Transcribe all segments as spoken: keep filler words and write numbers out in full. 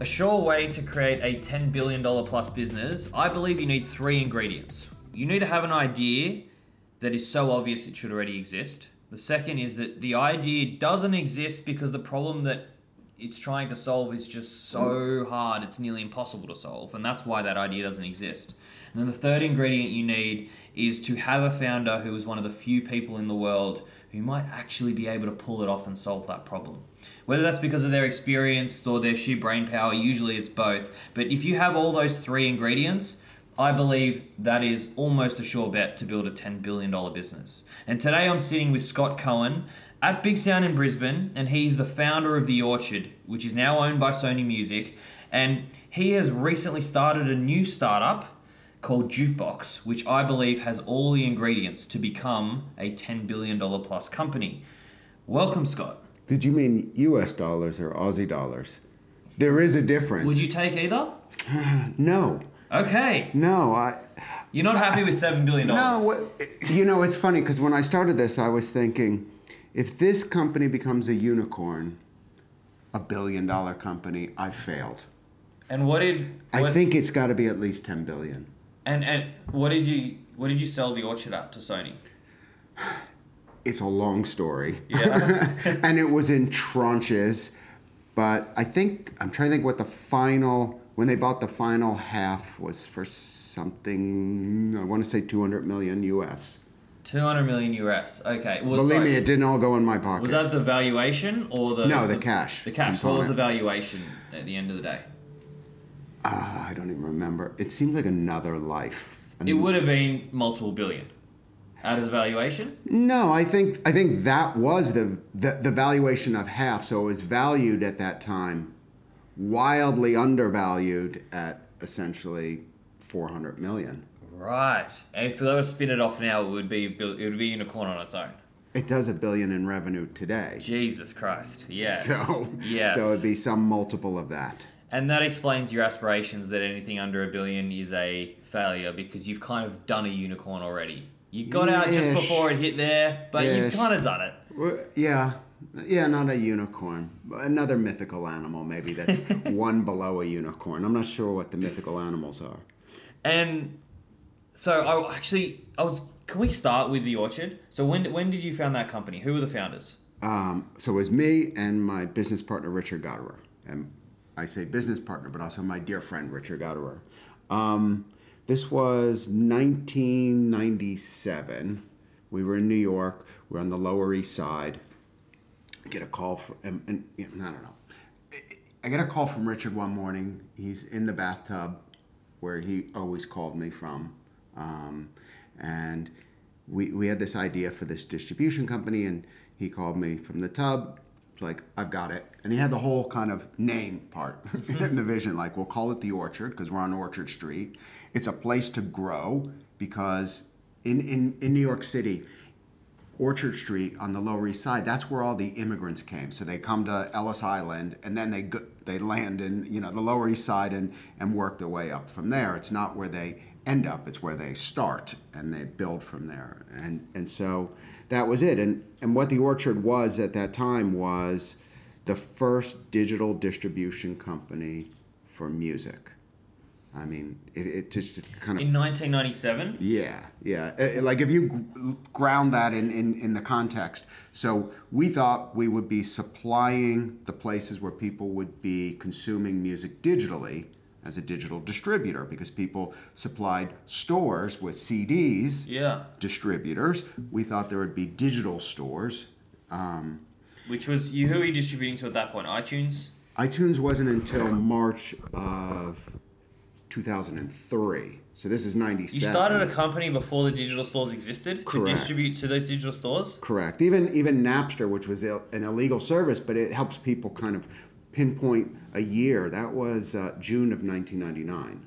sure way to create a ten billion dollars plus business, I believe you need three ingredients. You need to have an idea that is so obvious it should already exist. The second is that the idea doesn't exist because the problem that it's trying to solve is just so hard, it's nearly impossible to solve, and that's why that idea doesn't exist. And then the third ingredient you need is to have a founder who is one of the few people in the world who might actually be able to pull it off and solve that problem. Whether that's because of their experience or their sheer brain power, usually it's both. But if you have all those three ingredients, I believe that is almost a sure bet to build a ten billion dollars business. And today I'm sitting with Scott Cohen at Big Sound in Brisbane, and he's the founder of The Orchard, which is now owned by Sony Music. And he has recently started a new startup called Jukebox, which I believe has all the ingredients to become a ten billion dollars plus company. Welcome, Scott. Did you mean U S dollars or Aussie dollars? There is a difference. Would you take either? No. Okay. No, I... You're not happy with seven billion dollars? No, you know, it's funny because when I started this, I was thinking, if this company becomes a unicorn, a billion dollar company, I failed. And what did... What, I think it's got to be at least ten billion. And and what did you what did you sell The Orchard at to Sony? It's a long story. Yeah. And it was in tranches, but I think, I'm trying to think what the final, when they bought the final half was for something, I want to say two hundred million U S. two hundred million U S. Okay. Well, Believe sorry, me, it didn't all go in my pocket. was that the valuation or the... No, the cash The cash. component. What was the valuation at the end of the day? Uh, I don't even remember. It seems like another life. I It mean, would have been multiple billion. At his valuation? No, I think I think that was the, the the valuation of half. So it was valued at that time, wildly undervalued at essentially four hundred million. Right. And if they were to spin it off now, it would be it would be a unicorn on its own. It does a billion in revenue today. Jesus Christ. Yes. So yes. so it'd be some multiple of that. And that explains your aspirations that anything under a billion is a failure because you've kind of done a unicorn already. You got out just Ish. before it hit there, but you've Ish. kind of done it. Well, Yeah, yeah, not a unicorn. Another mythical animal, maybe that's one below a unicorn. I'm not sure what the mythical animals are. And so I actually, I was. Can we start with The Orchard? So when when did you found that company? Who were the founders? Um, so it was me and my business partner, Richard Gotterer. And I say business partner, but also my dear friend, Richard Gotterer. Um, this was nineteen ninety-seven. We were in New York. We were on the Lower East Side. I get a call from, and, and you know, I don't know. I get a call from Richard one morning. He's in the bathtub where he always called me from. Um, and we we had this idea for this distribution company, and he called me from the tub. It's like, I've got it. And he had the whole kind of name part in the vision. Like, we'll call it The Orchard because we're on Orchard Street. It's a place to grow because in, in, in New York City, Orchard Street on the Lower East Side, that's where all the immigrants came. So they come to Ellis Island and then they go, they land in, you know, the Lower East Side and, and work their way up from there. It's not where they end up, it's where they start and they build from there. And and so that was it. And and what The Orchard was at that time was the first digital distribution company for music. I mean, it, it just kind of... In nineteen ninety-seven? Yeah, yeah. Uh, Like if you g- ground that in, in, in the context. So we thought we would be supplying the places where people would be consuming music digitally as a digital distributor because people supplied stores with C Ds, Yeah. distributors. We thought there would be digital stores. Um, Which was, you, who were you distributing to at that point? iTunes? iTunes wasn't until March of two thousand three. So this is ninety-seven. You started a company before the digital stores existed Correct. to distribute to those digital stores? Correct. Even even Napster, which was Ill, an illegal service, but it helps people kind of pinpoint a year. That was uh, June of nineteen ninety-nine.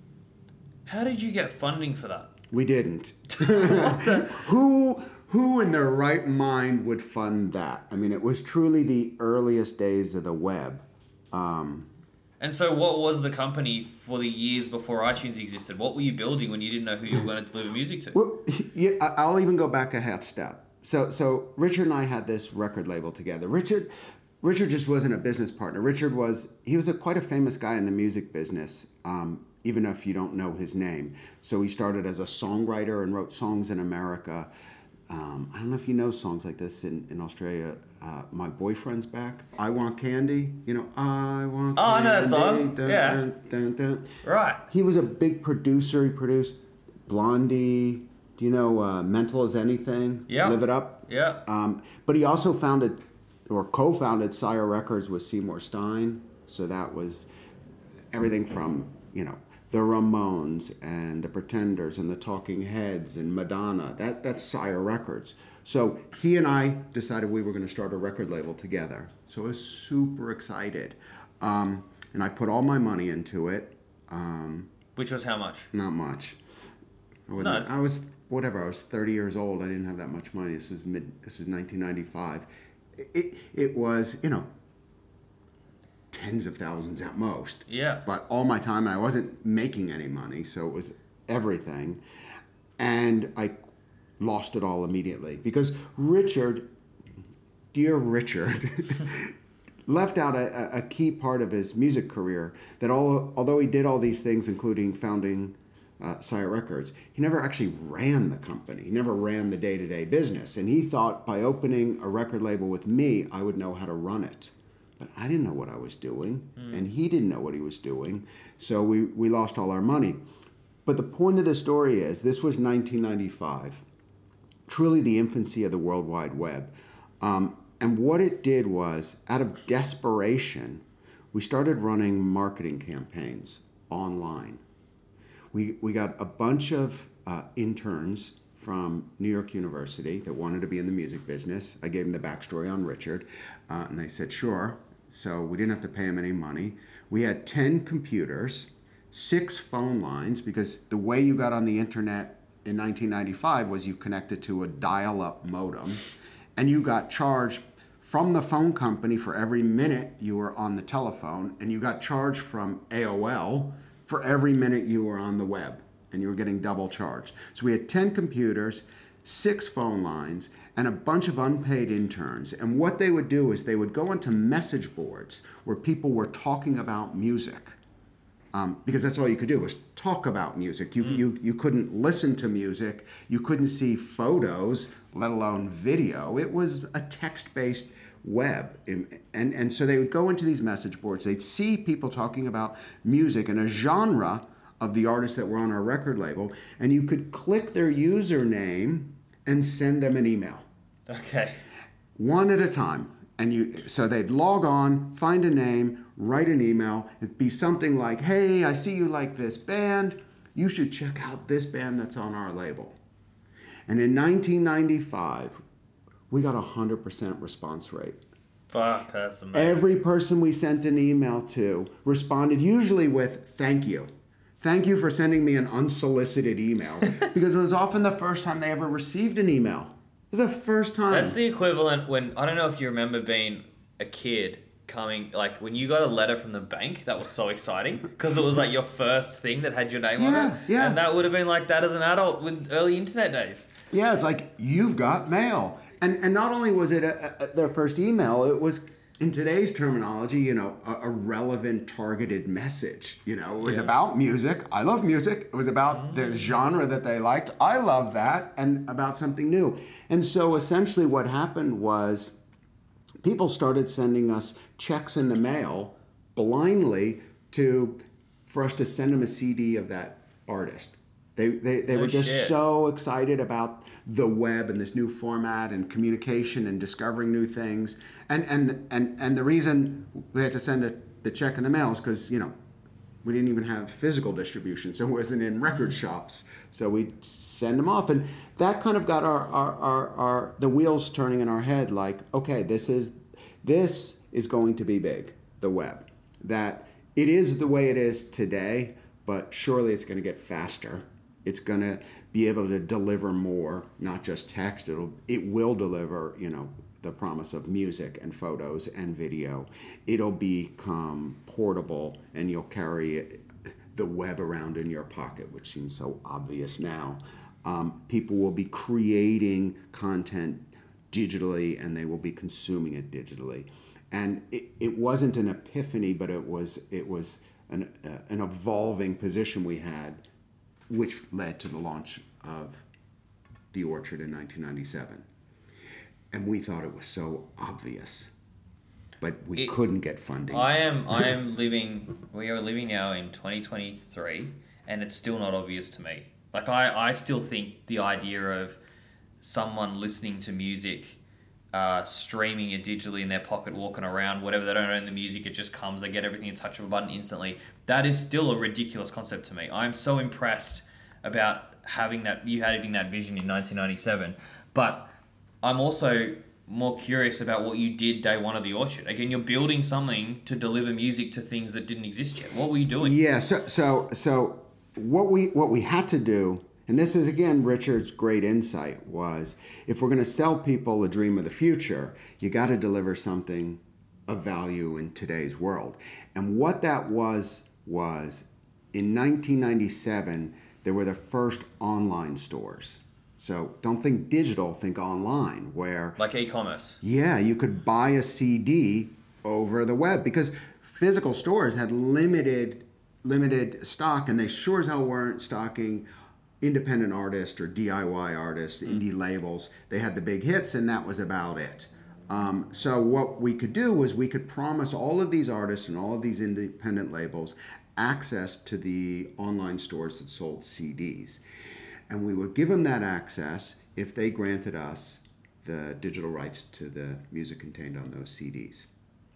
How did you get funding for that? We didn't. What the? Who who in their right mind would fund that? I mean, it was truly the earliest days of the web. Um, And so what was the company for the years before iTunes existed? What were you building when you didn't know who you were going to deliver music to? Well, yeah, I- I'll even go back a half step. So, so Richard and I had this record label together. Richard, Richard just wasn't a business partner. Richard was, he was a, quite a famous guy in the music business, um, even if you don't know his name. So he started as a songwriter and wrote songs in America. Um, I don't know if you know songs like this in, in Australia. Uh, My Boyfriend's Back. I Want Candy. You know, I Want Oh, Candy. I know that song. Dun, Yeah. Dun, dun, dun. Right. He was a big producer. He produced Blondie. Do you know uh, Mental as Anything? Yeah. Live It Up? Yeah. Um, but he also founded or co-founded Sire Records with Seymour Stein. So that was everything from, you know, the Ramones and the Pretenders and the Talking Heads and Madonna. That that's Sire Records. So he and I decided we were going to start a record label together. So I was super excited. Um, and I put all my money into it. Um, Which was how much? not much. I, No. I was, whatever, I was thirty years old. I didn't have that much money. This was mid, this was nineteen ninety-five. It, it was, you know, tens of thousands at most. Yeah. But all my time, I wasn't making any money, so it was everything. And I lost it all immediately because Richard, dear Richard, left out a, a key part of his music career that all, although he did all these things, including founding uh, Sire Records, he never actually ran the company. He never ran the day-to-day business. And he thought by opening a record label with me, I would know how to run it. But I didn't know what I was doing, mm. and he didn't know what he was doing. So we, we lost all our money. But the point of the story is, this was nineteen ninety-five, truly the infancy of the World Wide Web. Um, and what it did was, out of desperation, we started running marketing campaigns online. We, we got a bunch of uh, interns from New York University that wanted to be in the music business. I gave them the backstory on Richard, uh, and they said, sure. So we didn't have to pay them any money. We had ten computers, six phone lines, because the way you got on the internet in nineteen ninety-five was you connected to a dial-up modem, and you got charged from the phone company for every minute you were on the telephone, and you got charged from A O L for every minute you were on the web, and you were getting double charged. So we had ten computers, six phone lines, and a bunch of unpaid interns. And what they would do is they would go into message boards where people were talking about music. Um, because that's all you could do was talk about music. You, mm. you, you couldn't listen to music. You couldn't see photos, let alone video. It was a text-based web. And, and so they would go into these message boards. They'd see people talking about music and a genre of the artists that were on our record label, and you could click their username and send them an email. Okay. One at a time. And you, so they'd log on, find a name, write an email. It'd be something like, hey, I see you like this band. You should check out this band that's on our label. And in nineteen ninety-five, we got a one hundred percent response rate. Fuck, that's amazing. Every person we sent an email to responded usually with, thank you. Thank you for sending me an unsolicited email. Because it was often the first time they ever received an email. It was the first time. That's the equivalent when, I don't know if you remember being a kid coming, like when you got a letter from the bank, that was so exciting. Because it was like your first thing that had your name yeah, on it. Yeah, And that would have been like that as an adult with early internet days. Yeah, it's like, you've got mail. And and not only was it a, a, their first email, it was, in today's terminology, you know, a, a relevant, targeted message. You know, it was yeah. about music. I love music. It was about mm-hmm. the genre that they liked. I love that. And about something new. And so essentially what happened was people started sending us checks in the mail blindly to for us to send them a C D of that artist. They they, they oh, were just shit. so excited about the web and this new format and communication and discovering new things. And and and, and the reason we had to send a, the check in the mail is because, you know, we didn't even have physical distribution, so it wasn't in record shops. So we'd send them off. And that kind of got our, our, our, our the wheels turning in our head like, okay, this is this is going to be big, the web. That it is the way it is today, but surely it's going to get faster. It's going to be able to deliver more, not just text. It'll it will deliver, you know, the promise of music and photos and video. It'll become portable, and you'll carry it, the web around in your pocket, which seems so obvious now. Um, people will be creating content digitally, and they will be consuming it digitally. And it, it wasn't an epiphany, but it was it was an uh, an evolving position we had, which led to the launch of The Orchard in nineteen ninety-seven. And we thought it was so obvious, but we It- couldn't get funding. I am I am living we are living now in twenty twenty-three, and it's still not obvious to me. Like I, I still think the idea of someone listening to music, uh, streaming it digitally in their pocket, walking around, whatever, they don't own the music, it just comes, they get everything in touch of a button instantly. That is still a ridiculous concept to me. I'm so impressed about having that, you having that vision in nineteen ninety-seven. But I'm also more curious about what you did day one of The Orchard. Again, you're building something to deliver music to things that didn't exist yet. What were you doing? Yeah, so so so what we what we had to do, and this is again Richard's great insight, was if we're going to sell people a dream of the future, you got to deliver something of value in today's world. And what that was was in nineteen ninety-seven there were the first online stores. So don't think digital, think online, where Like e-commerce. yeah, you could buy a C D over the web because physical stores had limited limited stock, and they sure as hell weren't stocking independent artists or D I Y artists, mm. indie labels. They had the big hits, and that was about it. Um, so what we could do was we could promise all of these artists and all of these independent labels access to the online stores that sold C Ds. And we would give them that access if they granted us the digital rights to the music contained on those C Ds.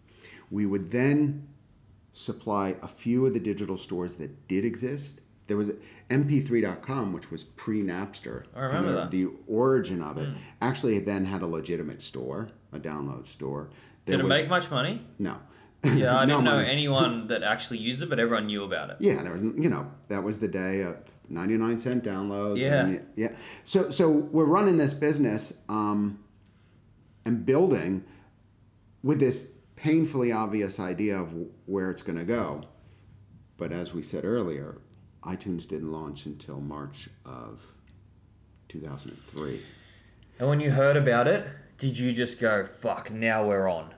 We would then supply a few of the digital stores that did exist. There was M P three dot com, which was pre-Napster. I remember kind of that. The origin of it. Mm. Actually, it then had a legitimate store, a download store. There Did it was, make much money? No. Yeah, I No didn't know money. anyone that actually used it, but everyone knew about it. Yeah, there was, you know, that was the day of ninety-nine cent downloads. Yeah. And yeah. So, so we're running this business um, and building with this painfully obvious idea of where it's going to go. But as we said earlier, iTunes didn't launch until March of two thousand three. And when you heard about it, did you just go, fuck, now we're on?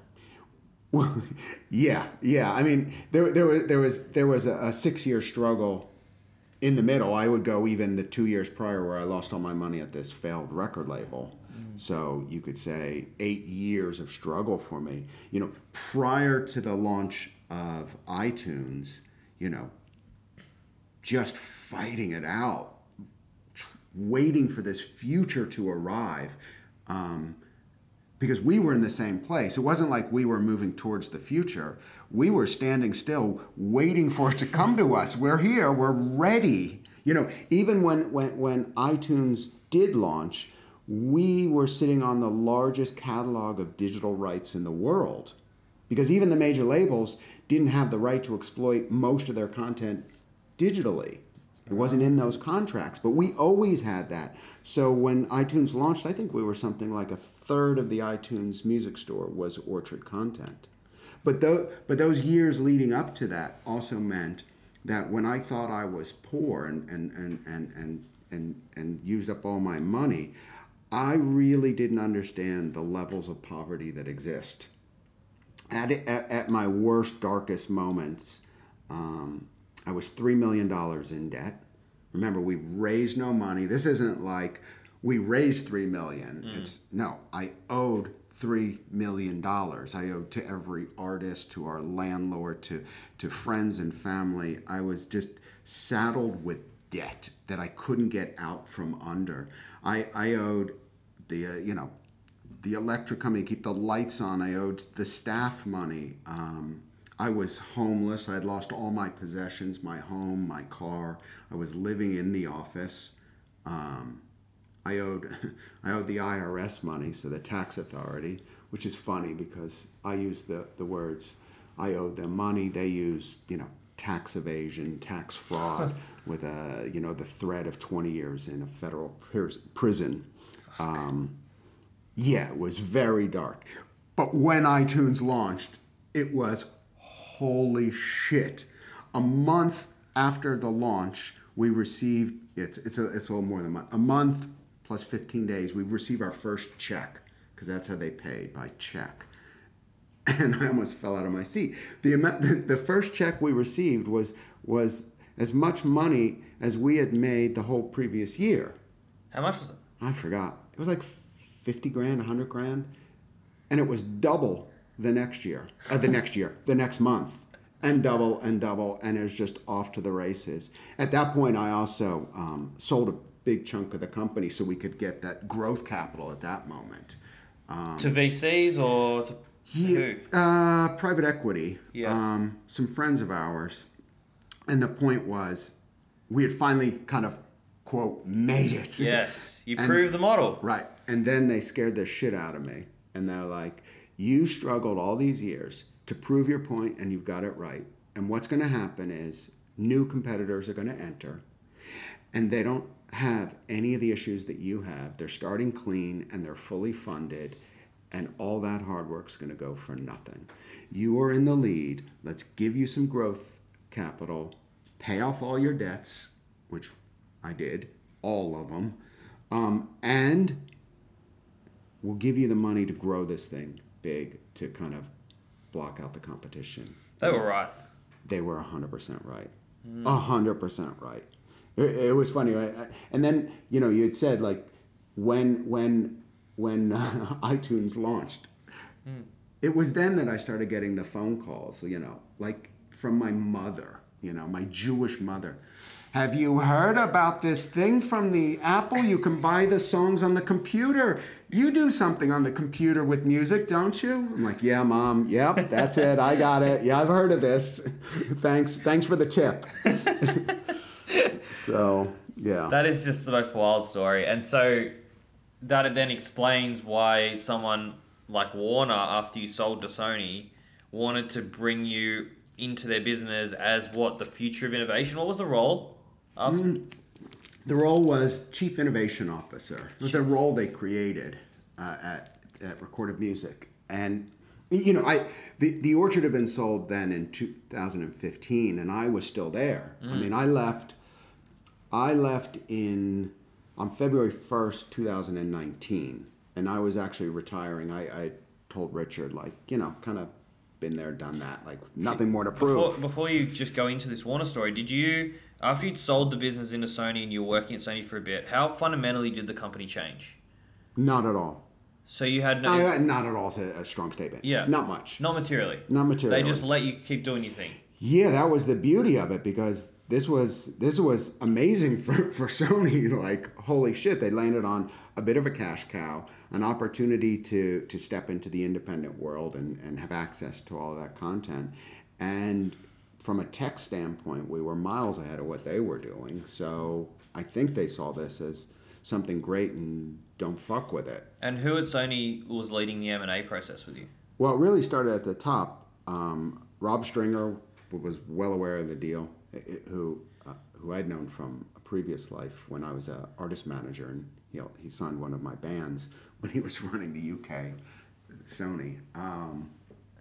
Well, yeah, yeah. I mean, there, there was, there was, there was a, a six-year struggle in the middle. I would go even the two years prior, where I lost all my money at this failed record label. Mm. So you could say eight years of struggle for me. You know, prior to the launch of iTunes, you know, just fighting it out, waiting for this future to arrive. Um, Because we were in the same place. It wasn't like we were moving towards the future. We were standing still, waiting for it to come to us. We're here. We're ready. You know, even when, when, when iTunes did launch, we were sitting on the largest catalog of digital rights in the world. Because even the major labels didn't have the right to exploit most of their content digitally. It wasn't in those contracts, but we always had that. So when iTunes launched, I think we were something like a third of the iTunes music store was Orchard content. But, th- but those years leading up to that also meant that when I thought I was poor and, and, and, and, and, and, and used up all my money, I really didn't understand the levels of poverty that exist. At, at, at my worst, darkest moments, um, I was three million dollars in debt. Remember, we raised no money. This isn't like we raised three million dollars. Mm. It's no, I owed three million dollars. I owed to every artist, to our landlord, to, to friends and family. I was just saddled with debt that I couldn't get out from under. I, I owed the, uh, you know, the electric company to keep the lights on. I owed the staff money. Um, I was homeless. I had lost all my possessions, my home, my car. I was living in the office. Um, I owed I owed the I R S money, so the tax authority, which is funny because I use the, the words, I owed them money. They use, you know, tax evasion, tax fraud with a, you know, the threat of twenty years in a federal prison. Um, yeah, it was very dark. But when iTunes launched, it was holy shit. A month after the launch, we received, it's it's a, it's a little more than a month, a month plus fifteen days, we received our first check because that's how they paid, by check. And I almost fell out of my seat. The amount, the, the first check we received was was as much money as we had made the whole previous year. How much was it? I forgot. It was like fifty grand, a hundred grand, and it was double the next year. Uh, the next year, the next month, and double and double, and it was just off to the races. At that point, I also um, sold a big chunk of the company so we could get that growth capital at that moment. Um, To V Cs or to Yeah, who? uh, private equity. Yeah. Um, some friends of ours. And the point was, we had finally kind of, quote, made it. Yes, you And- proved the model. Right. And then they scared the shit out of me. And they're like, you struggled all these years to prove your point and you've got it right. And what's going to happen is new competitors are going to enter and they don't have any of the issues that you have. They're starting clean and they're fully funded. And all that hard work's going to go for nothing. You are in the lead. Let's give you some growth capital, pay off all your debts, which I did, all of them, um, and we'll give you the money to grow this thing big to kind of block out the competition. They were right. They were one hundred percent right. one hundred percent right. It, it was funny. I, I, and then, you know, you had said, like, when when when uh, iTunes launched, Mm. it was then that I started getting the phone calls, you know, like from my mother, you know, my Jewish mother. Have you heard about this thing from the Apple? You can buy the songs on the computer. You do something on the computer with music, don't you? I'm like, yeah, Mom. Yep, that's it. I got it. Yeah, I've heard of this. Thanks. Thanks for the tip. So, yeah. That is just the most wild story. And so that then explains why someone like Warner, after you sold to Sony, wanted to bring you into their business as what, the future of innovation? What was the role? After? Mm, the role was Chief Innovation Officer. It was a role they created uh, at, at Recorded Music. And, you know, I the, the Orchard had been sold then in two thousand fifteen, and I was still there. Mm. I mean, I left, I left in, on February first, two thousand nineteen. And I was actually retiring. I, I told Richard, like, you know, kind of been there, done that. Like, nothing more to prove. Before, before you just go into this Warner story, did you, after you'd sold the business into Sony and you were working at Sony for a bit, how fundamentally did the company change? Not at all. So you had no... no not at all is a, a strong statement. Yeah. Not much. Not materially. Not materially. They just let you keep doing your thing. Yeah, that was the beauty of it, because this was this was amazing for, for Sony. Like, holy shit, they landed on a bit of a cash cow, an opportunity to to step into the independent world and, and have access to all of that content. And from a tech standpoint, we were miles ahead of what they were doing. So I think they saw this as something great and don't fuck with it. And who at Sony was leading the M and A process with you? Well, it really started at the top. Um, Rob Stringer was well aware of the deal, it, who uh, who I'd known from a previous life when I was an artist manager, and he, he signed one of my bands when he was running the U K at Sony. Um,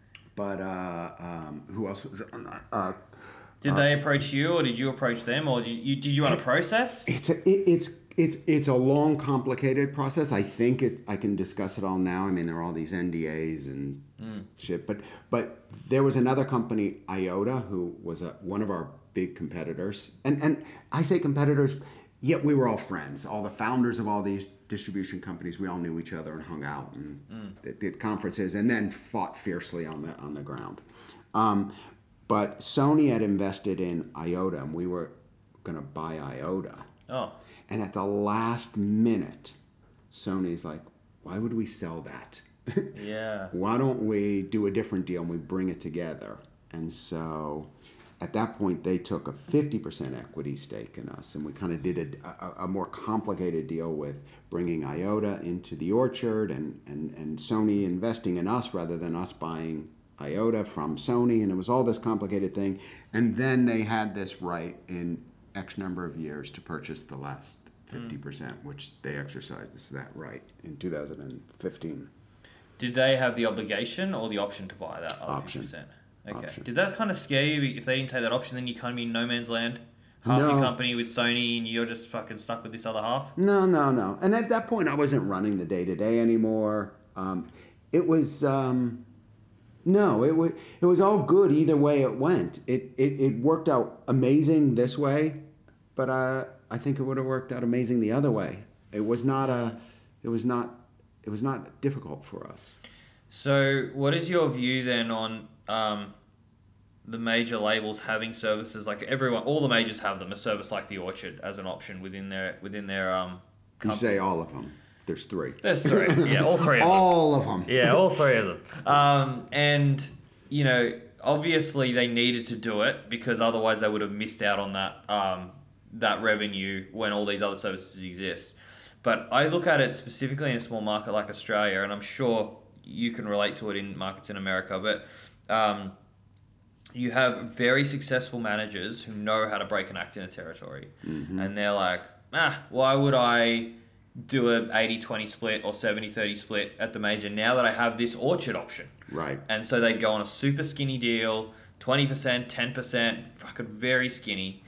but uh, um, who else was on that? Uh, Did uh, they approach you, or did you approach them, or did you, did you run a process? It's a, it, it's it's it's a long, complicated process. I think it's, I can discuss it all now. I mean, there are all these N D As and mm. shit. But but there was another company, Iota, who was a, one of our big competitors. And and I say competitors, yet we were all friends. All the founders of all these distribution companies, we all knew each other and hung out and mm. did, did conferences and then fought fiercely on the on the ground. Um, but Sony had invested in Iota, and we were going to buy Iota. Oh. And at the last minute, Sony's like, why would we sell that? Yeah. Why don't we do a different deal and we bring it together? And so at that point, they took a fifty percent equity stake in us. And we kind of did a, a, a more complicated deal with bringing Iota into the Orchard and, and, and Sony investing in us rather than us buying Iota from Sony. And it was all this complicated thing. And then they had this right in X number of years to purchase the last fifty percent, mm. which they exercised that right in two thousand fifteen. Did they have the obligation or the option to buy that other option. fifty percent? Okay. Option. Did that kind of scare you? If they didn't take that option, then you kind of be in no man's land? Half no. your company with Sony and you're just fucking stuck with this other half? No, no, no. And at that point, I wasn't running the day-to-day anymore. Um, it was um, no, it was it was all good either way it went. It it, it worked out amazing this way, but uh, I think it would have worked out amazing the other way. It was not a, it was not, it was not difficult for us. So, what is your view then on um, the major labels having services like everyone? All the majors have them. A service like the Orchard as an option within their within their um. You say all of them. There's three. There's three. Yeah, all three of them. All of them. Yeah, all three of them. Um, and you know, obviously they needed to do it because otherwise they would have missed out on that um, that revenue when all these other services exist. But I look at it specifically in a small market like Australia, and I'm sure you can relate to it in markets in America, but um, you have very successful managers who know how to break an act in a territory. Mm-hmm. And they're like, ah, why would I do a eighty twenty split or seventy thirty split at the major now that I have this Orchard option? Right. And so they go on a super skinny deal, twenty percent, ten percent, fucking very skinny.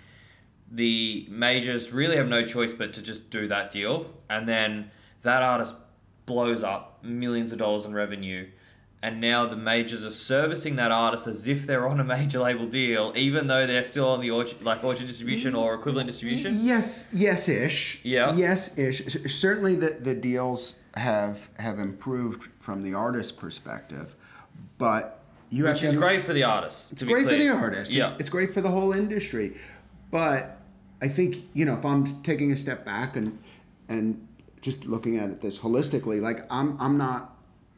The majors really have no choice but to just do that deal. And then that artist blows up millions of dollars in revenue. And now the majors are servicing that artist as if they're on a major label deal, even though they're still on the Orchard, like Orchard distribution or equivalent distribution. Yes, yes-ish. Yeah. Yes-ish. Certainly the, the deals have have improved from the artist's perspective, but you Which have is to, great for the artist. It's great clear. for the artist. Yeah. It's, it's great for the whole industry. But I think, you know, if I'm taking a step back and and just looking at this holistically, like I'm I'm not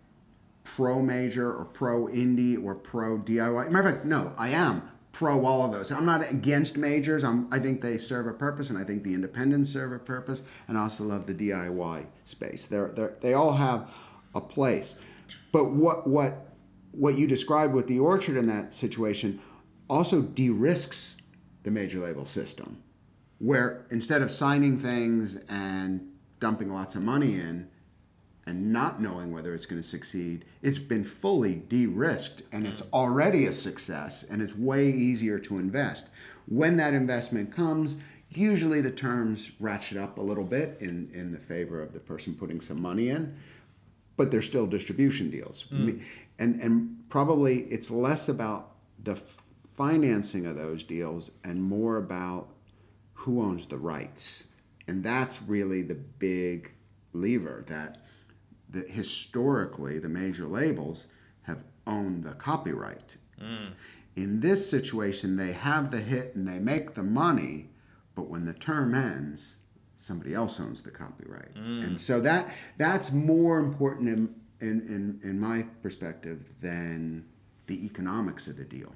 pro major or pro indie or pro D I Y. Matter of fact, no, I am pro all of those. I'm not against majors. I'm, I think they serve a purpose, and I think the independents serve a purpose, and I also love the D I Y space. They're, they're, they all have a place. But what what what you described with the Orchard in that situation also de-risks the major label system, where instead of signing things and dumping lots of money in and not knowing whether it's going to succeed, it's been fully de-risked and it's already a success and it's way easier to invest. When that investment comes, usually the terms ratchet up a little bit in, in the favor of the person putting some money in, but they're still distribution deals. Mm. And, and probably it's less about the financing of those deals and more about who owns the rights. And that's really the big lever that that historically the major labels have owned the copyright. Mm. In this situation, they have the hit and they make the money, but when the term ends, somebody else owns the copyright. Mm. And so that that's more important in, in, in, in my perspective than the economics of the deal.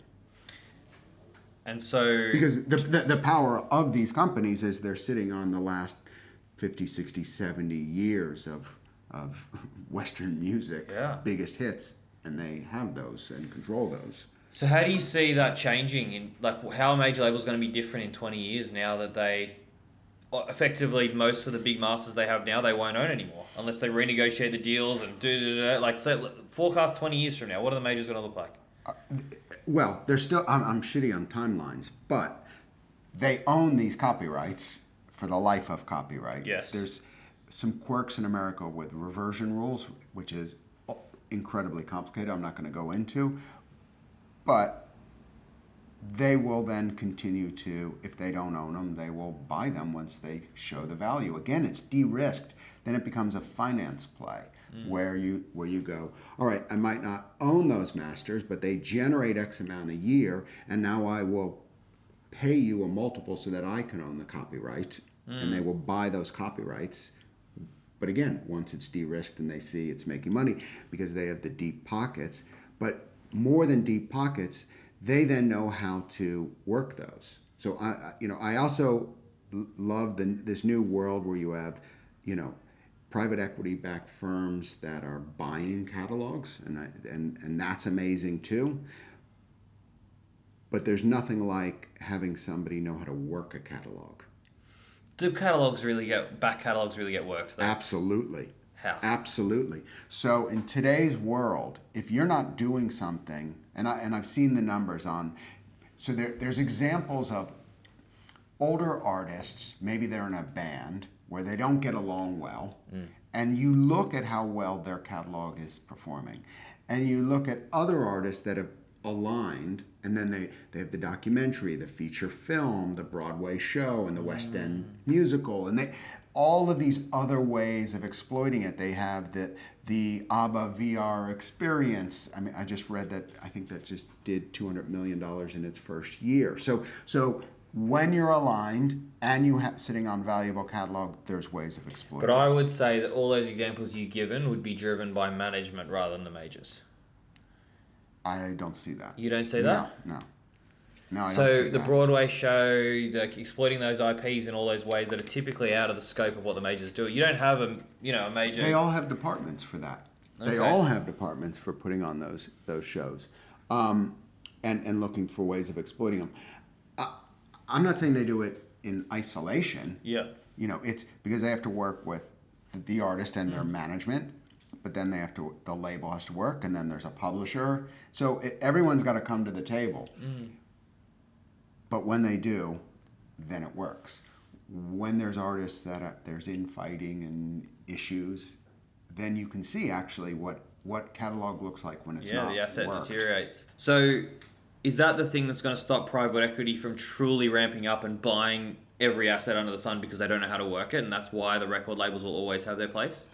And so... Because the, the, the power of these companies is they're sitting on the last fifty, sixty, seventy years of of Western music's yeah. biggest hits, and they have those and control those. So how do you see that changing? In like, how are major labels going to be different in twenty years now that they, effectively, most of the big masters they have now, they won't own anymore unless they renegotiate the deals and do, do, do like, so forecast twenty years from now, what are the majors going to look like? Uh, well, they're still, I'm, I'm shitty on timelines, but they own these copyrights for the life of copyright. Yes. There's some quirks in America with reversion rules, which is incredibly complicated. I'm not going to go into, but they will then continue to, if they don't own them, they will buy them once they show the value. Again, it's de-risked. Then it becomes a finance play mm. where you where you go, all right, I might not own those masters, but they generate X amount a year, and now I will pay you a multiple so that I can own the copyright, mm. and they will buy those copyrights. But again, once it's de-risked and they see it's making money because they have the deep pockets, but more than deep pockets, they then know how to work those. So I, you know, I also love the, this new world where you have, you know, private equity-backed firms that are buying catalogs, and I, and and that's amazing too. But there's nothing like having somebody know how to work a catalog. Do catalogs really get, back catalogs really get worked though? Absolutely. How? Absolutely. So in today's world, if you're not doing something, and, I, and I've seen the numbers on, so there, there's examples of older artists, maybe they're in a band where they don't get along well, mm. and you look at how well their catalog is performing, and you look at other artists that have aligned, and then they, they have the documentary, the feature film, the Broadway show, and the West End musical, and they all of these other ways of exploiting it. They have the the ABBA V R experience. I mean, I just read that, I think that just did two hundred million dollars in its first year. So so when you're aligned and you have sitting on valuable catalog, there's ways of exploiting But I it. would say that all those examples you've given would be driven by management rather than the majors. I don't see that. You don't see that? No, no. No, I don't So see the that. Broadway show, the exploiting those I Ps in all those ways that are typically out of the scope of what the majors do. You don't have a you know a major. They all have departments for that. They Okay. all have departments for putting on those those shows, um, and and looking for ways of exploiting them. I, I'm not saying they do it in isolation. Yeah. You know, it's because they have to work with the artist and their management, but then they have to the label has to work, and then there's a publisher. So it, everyone's got to come to the table. Mm. But when they do, then it works. When there's artists that are, there's infighting and issues, then you can see actually what, what catalog looks like when it's Yeah, not the asset worked. deteriorates. So is that the thing that's going to stop private equity from truly ramping up and buying every asset under the sun because they don't know how to work it, and that's why the record labels will always have their place?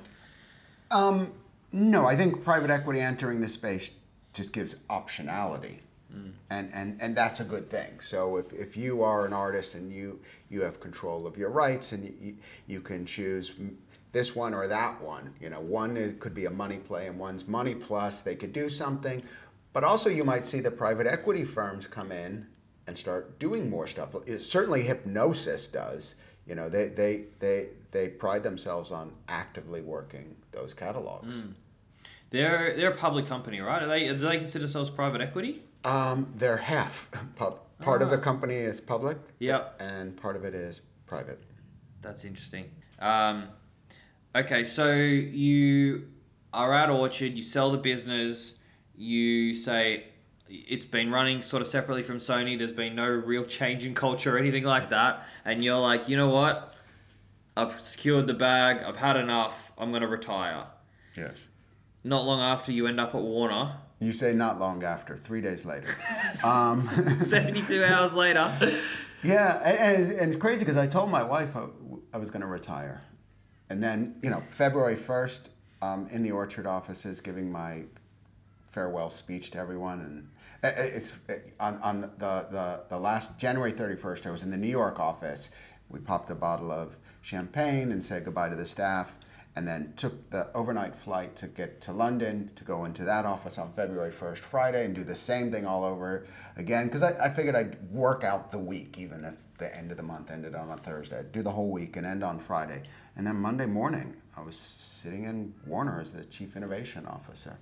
Um, no, I think private equity entering this space just gives optionality. Mm. And, and, and that's a good thing. So if, if you are an artist and you, you have control of your rights and you, you can choose this one or that one, you know, one is, could be a money play and one's money plus, they could do something. But also you might see the private equity firms come in and start doing more stuff. It, certainly Hypnosis does. You know, they, they, they, they pride themselves on actively working those catalogs. Mm. They're, they're a public company, right? Are they, do they consider themselves private equity? Um, they're half. Pub, part ah. of the company is public, yep. and part of it is private. That's interesting. Um, okay, so you are at Orchard, you sell the business, you say it's been running sort of separately from Sony, there's been no real change in culture or anything like that, and you're like, you know what? I've secured the bag, I've had enough, I'm going to retire. Yes. Not long after, you end up at Warner. You say not long after, three days later. um, seventy-two hours later. Yeah, and, and it's crazy because I told my wife I, I was going to retire. And then, you know, February first, um, in the Orchard offices, giving my farewell speech to everyone. And it's on, on the, the, the last, January thirty-first, I was in the New York office. We popped a bottle of champagne and said goodbye to the staff. And then took the overnight flight to get to London to go into that office on February first, Friday, and do the same thing all over again. Because I, I figured I'd work out the week, even if the end of the month ended on a Thursday. I'd do the whole week and end on Friday. And then Monday morning, I was sitting in Warner as the Chief Innovation Officer.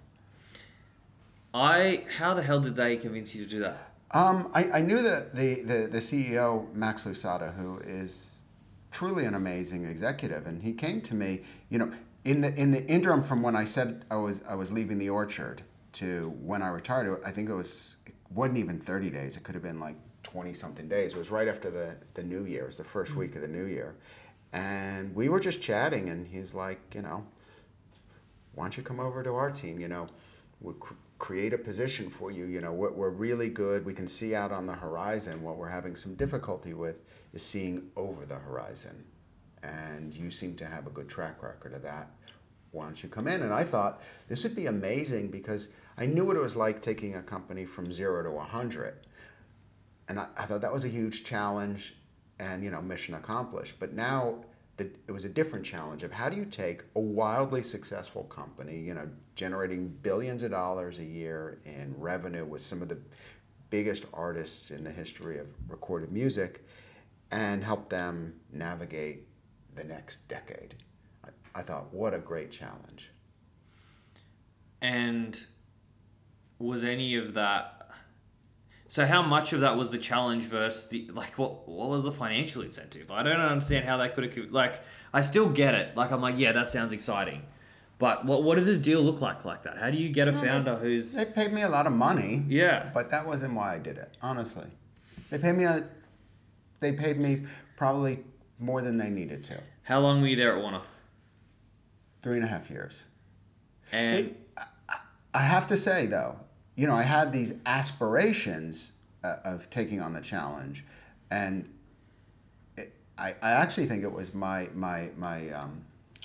I, how the hell did they convince you to do that? Um, I, I knew that the, the, the C E O, Max Lusada, who is truly an amazing executive, and he came to me, you know, in the in the interim from when I said I was I was leaving the Orchard to when I retired. I think it was it wasn't even thirty days. It could have been like twenty something days. It was right after the the New Year. It was the first week of the New Year, and we were just chatting, and he's like, you know, why don't you come over to our team? You know, we'll cr- create a position for you. You know, we're, we're really good. We can see out on the horizon. What we're having some difficulty with is seeing over the horizon. And you seem to have a good track record of that. Why don't you come in? And I thought this would be amazing because I knew what it was like taking a company from zero to one hundred. And I, I thought that was a huge challenge and, you know, mission accomplished. But now the, it was a different challenge of how do you take a wildly successful company, you know, generating billions of dollars a year in revenue with some of the biggest artists in the history of recorded music, and help them navigate the next decade. I, I thought, what a great challenge. And was any of that... So how much of that was the challenge versus the... Like, what what was the financial incentive? I don't understand how they could have... Like, I still get it. Like, I'm like, yeah, that sounds exciting. But what what did the deal look like like that? How do you get a no, founder they, who's... They paid me a lot of money. Yeah. But that wasn't why I did it, honestly. They paid me a... They paid me probably more than they needed to. How long were you there at Warner? Three and a half years. And It, I, I have to say, though, you know, I had these aspirations uh, of taking on the challenge, and it, I, I actually think it was my my my um,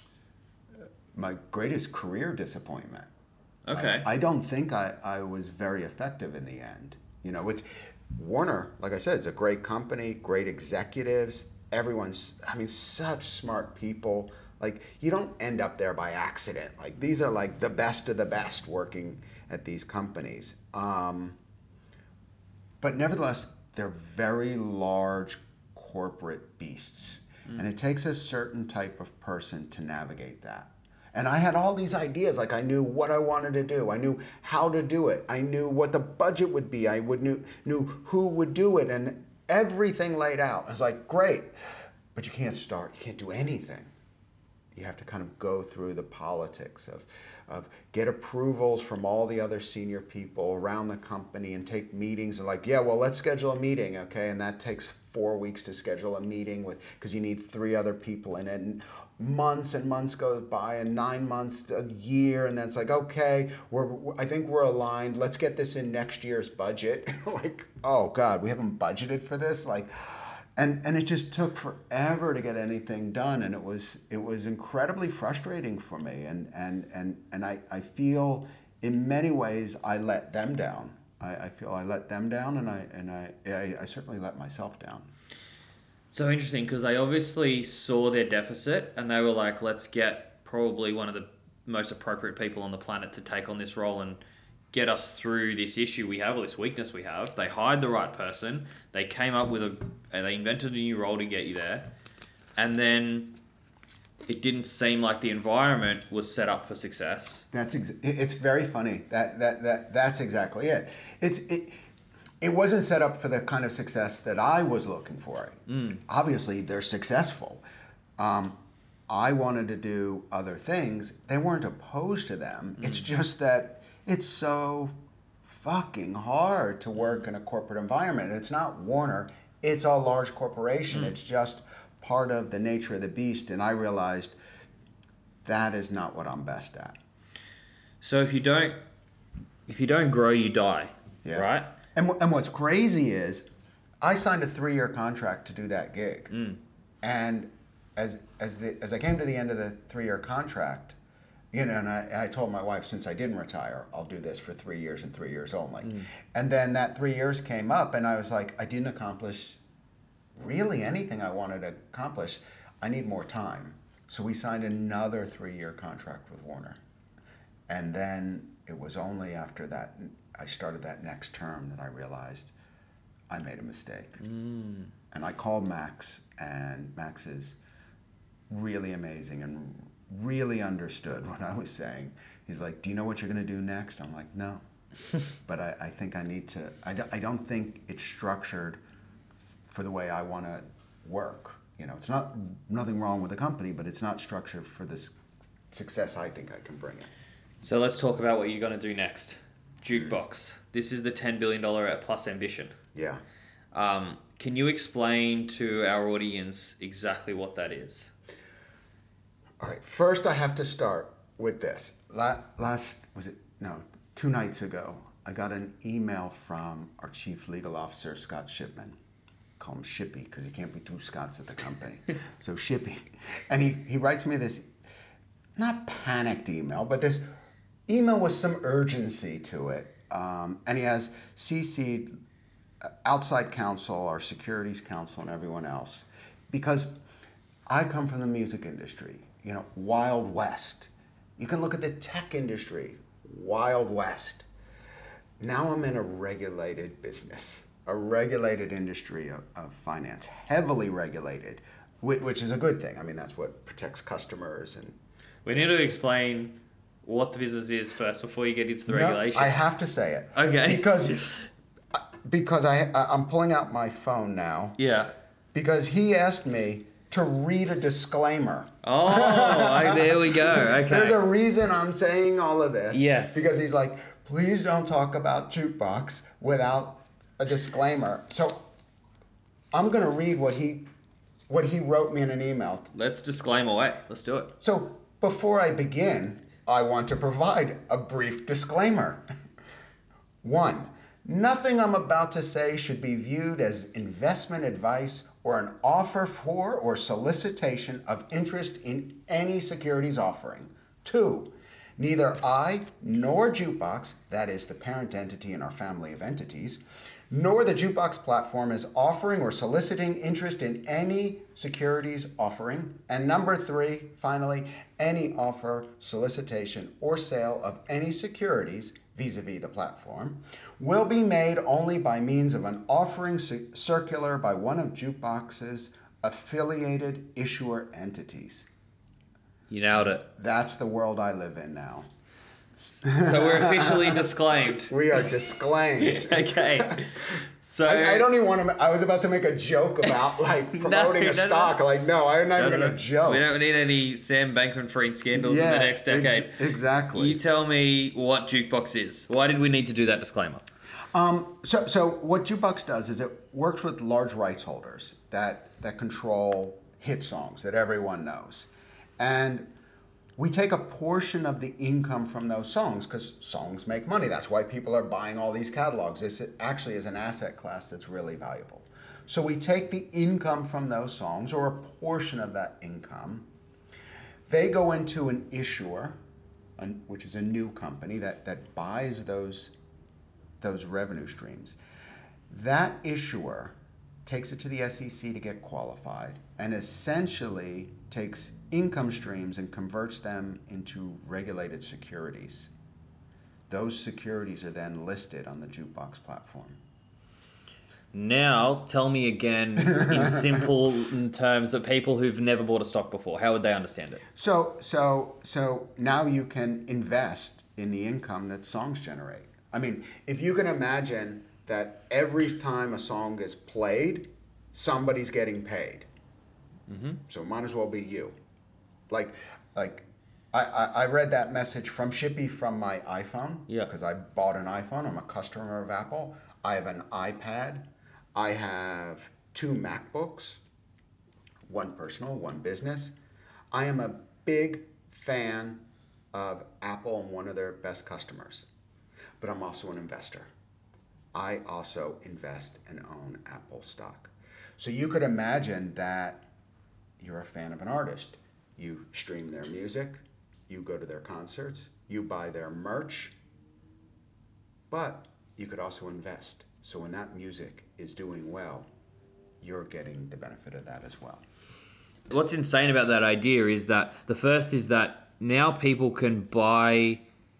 my greatest career disappointment. okay. I, I don't think I, I was very effective in the end. You know, it's Warner, like I said, it's a great company, great executives. Everyone's, I mean, such smart people. Like, you don't end up there by accident. Like, these are like the best of the best working at these companies. Um, but nevertheless, they're very large corporate beasts. Mm. And it takes a certain type of person to navigate that. And I had all these ideas, like I knew what I wanted to do. I knew how to do it. I knew what the budget would be. I would knew, knew who would do it, and everything laid out. I was like, great, but you can't start. You can't do anything. You have to kind of go through the politics of, of get approvals from all the other senior people around the company and take meetings and like, yeah, well, let's schedule a meeting, okay? And that takes four weeks to schedule a meeting with, because you need three other people in it. And months and months go by, and nine months, a year, and then it's like, okay, we're, we're I think we're aligned. Let's get this in next year's budget. Like, oh God, we haven't budgeted for this. Like, and and it just took forever to get anything done, and it was it was incredibly frustrating for me. And and and and I, I feel in many ways I let them down. I, I feel I let them down, and I and I I, I certainly let myself down. So interesting, because they obviously saw their deficit and they were like, let's get probably one of the most appropriate people on the planet to take on this role and get us through this issue we have, or this weakness we have. They hired the right person. They came up with a, they invented a new role to get you there. And then it didn't seem like the environment was set up for success. That's ex- it's very funny. That that that that's exactly it. It's it. It wasn't set up for the kind of success that I was looking for. Mm. Obviously, they're successful. Um, I wanted to do other things. They weren't opposed to them. Mm. It's just that it's so fucking hard to work in a corporate environment. And it's not Warner. It's a large corporation. Mm. It's just part of the nature of the beast. And I realized that is not what I'm best at. So if you don't, if you don't grow, you die, yeah. Right? And, and what's crazy is I signed a three-year contract to do that gig. Mm. And as as the as I came to the end of the three-year contract, you know, and I, I told my wife, since I didn't retire, I'll do this for three years and three years only. Mm. And then that three years came up, and I was like, I didn't accomplish really anything I wanted to accomplish. I need more time. So we signed another three-year contract with Warner. And then it was only after that I started that next term that I realized I made a mistake. Mm. And I called Max, and Max is really amazing and really understood what I was saying. He's like, do you know what you're going to do next? I'm like, no. But I, I think I need to, I, do, I don't think it's structured for the way I want to work. You know, it's not nothing wrong with the company, but it's not structured for this success I think I can bring it. So let's talk about what you're going to do next. Jukebox. This is the ten billion dollars plus ambition. Yeah. Um, can you explain to our audience exactly what that is? All right. First, I have to start with this. La- last, was it, no, two nights ago, I got an email from our chief legal officer, Scott Shipman. Call him Shippy, because you can't be two Scotts at the company. So Shippy. And he, he writes me this, not panicked email, but this email with some urgency to it. Um, and he has C C'd outside counsel, our securities counsel, and everyone else. Because I come from the music industry, you know, Wild West. You can look at the tech industry, Wild West. Now I'm in a regulated business, a regulated industry of, of finance, heavily regulated, which, which is a good thing. I mean, that's what protects customers. And we need to explain what the business is first before you get into the no, regulation. I have to say it. Okay. Because because I I'm pulling out my phone now. Yeah. Because he asked me to read a disclaimer. Oh, I, there we go. Okay. There's a reason I'm saying all of this. Yes. Because he's like, please don't talk about Jukebox without a disclaimer. So I'm going to read what he what he wrote me in an email. Let's disclaim away. Let's do it. So Before I begin, I want to provide a brief disclaimer. One, nothing I'm about to say should be viewed as investment advice or an offer for or solicitation of interest in any securities offering. Two, neither I nor Jukebox, that is the parent entity in our family of entities, nor the Jukebox platform is offering or soliciting interest in any securities offering. And number three, finally, any offer, solicitation, or sale of any securities vis-a-vis the platform will be made only by means of an offering c- circular by one of Jukebox's affiliated issuer entities. You nailed it. That's the world I live in now. So we're officially disclaimed. We are disclaimed. Okay. So I, I don't even want to. I was about to make a joke about like promoting no, a no, stock. No. Like, no, I'm not No, even no, going to joke. We don't need any Sam Bankman-Fried scandals yeah, in the next decade. Ex- exactly. You tell me what Jukebox is. Why did we need to do that disclaimer? Um, so, so what Jukebox does is it works with large rights holders that that control hit songs that everyone knows, and we take a portion of the income from those songs because songs make money. That's why people are buying all these catalogs. This actually is an asset class that's really valuable. So we take the income from those songs, or a portion of that income. They go into an issuer, an, which is a new company that, that buys those, those revenue streams. That issuer takes it to the S E C to get qualified and essentially takes income streams and converts them into regulated securities. Those securities are then listed on the Jukebox platform. Now, tell me again in simple terms of people who've never bought a stock before. How would they understand it? So, so, so now you can invest in the income that songs generate. I mean, if you can imagine that every time a song is played, somebody's getting paid. Mm-hmm. So it might as well be you. Like, like I, I, I read that message from Shippy from my iPhone. Yeah. Because I bought an iPhone. I'm a customer of Apple. I have an iPad. I have two MacBooks. One personal, one business. I am a big fan of Apple and one of their best customers. But I'm also an investor. I also invest and own Apple stock. So you could imagine that you're a fan of an artist. You stream their music, you go to their concerts, you buy their merch, but you could also invest. So when that music is doing well, you're getting the benefit of that as well. What's insane about that idea is that the first is that now people can buy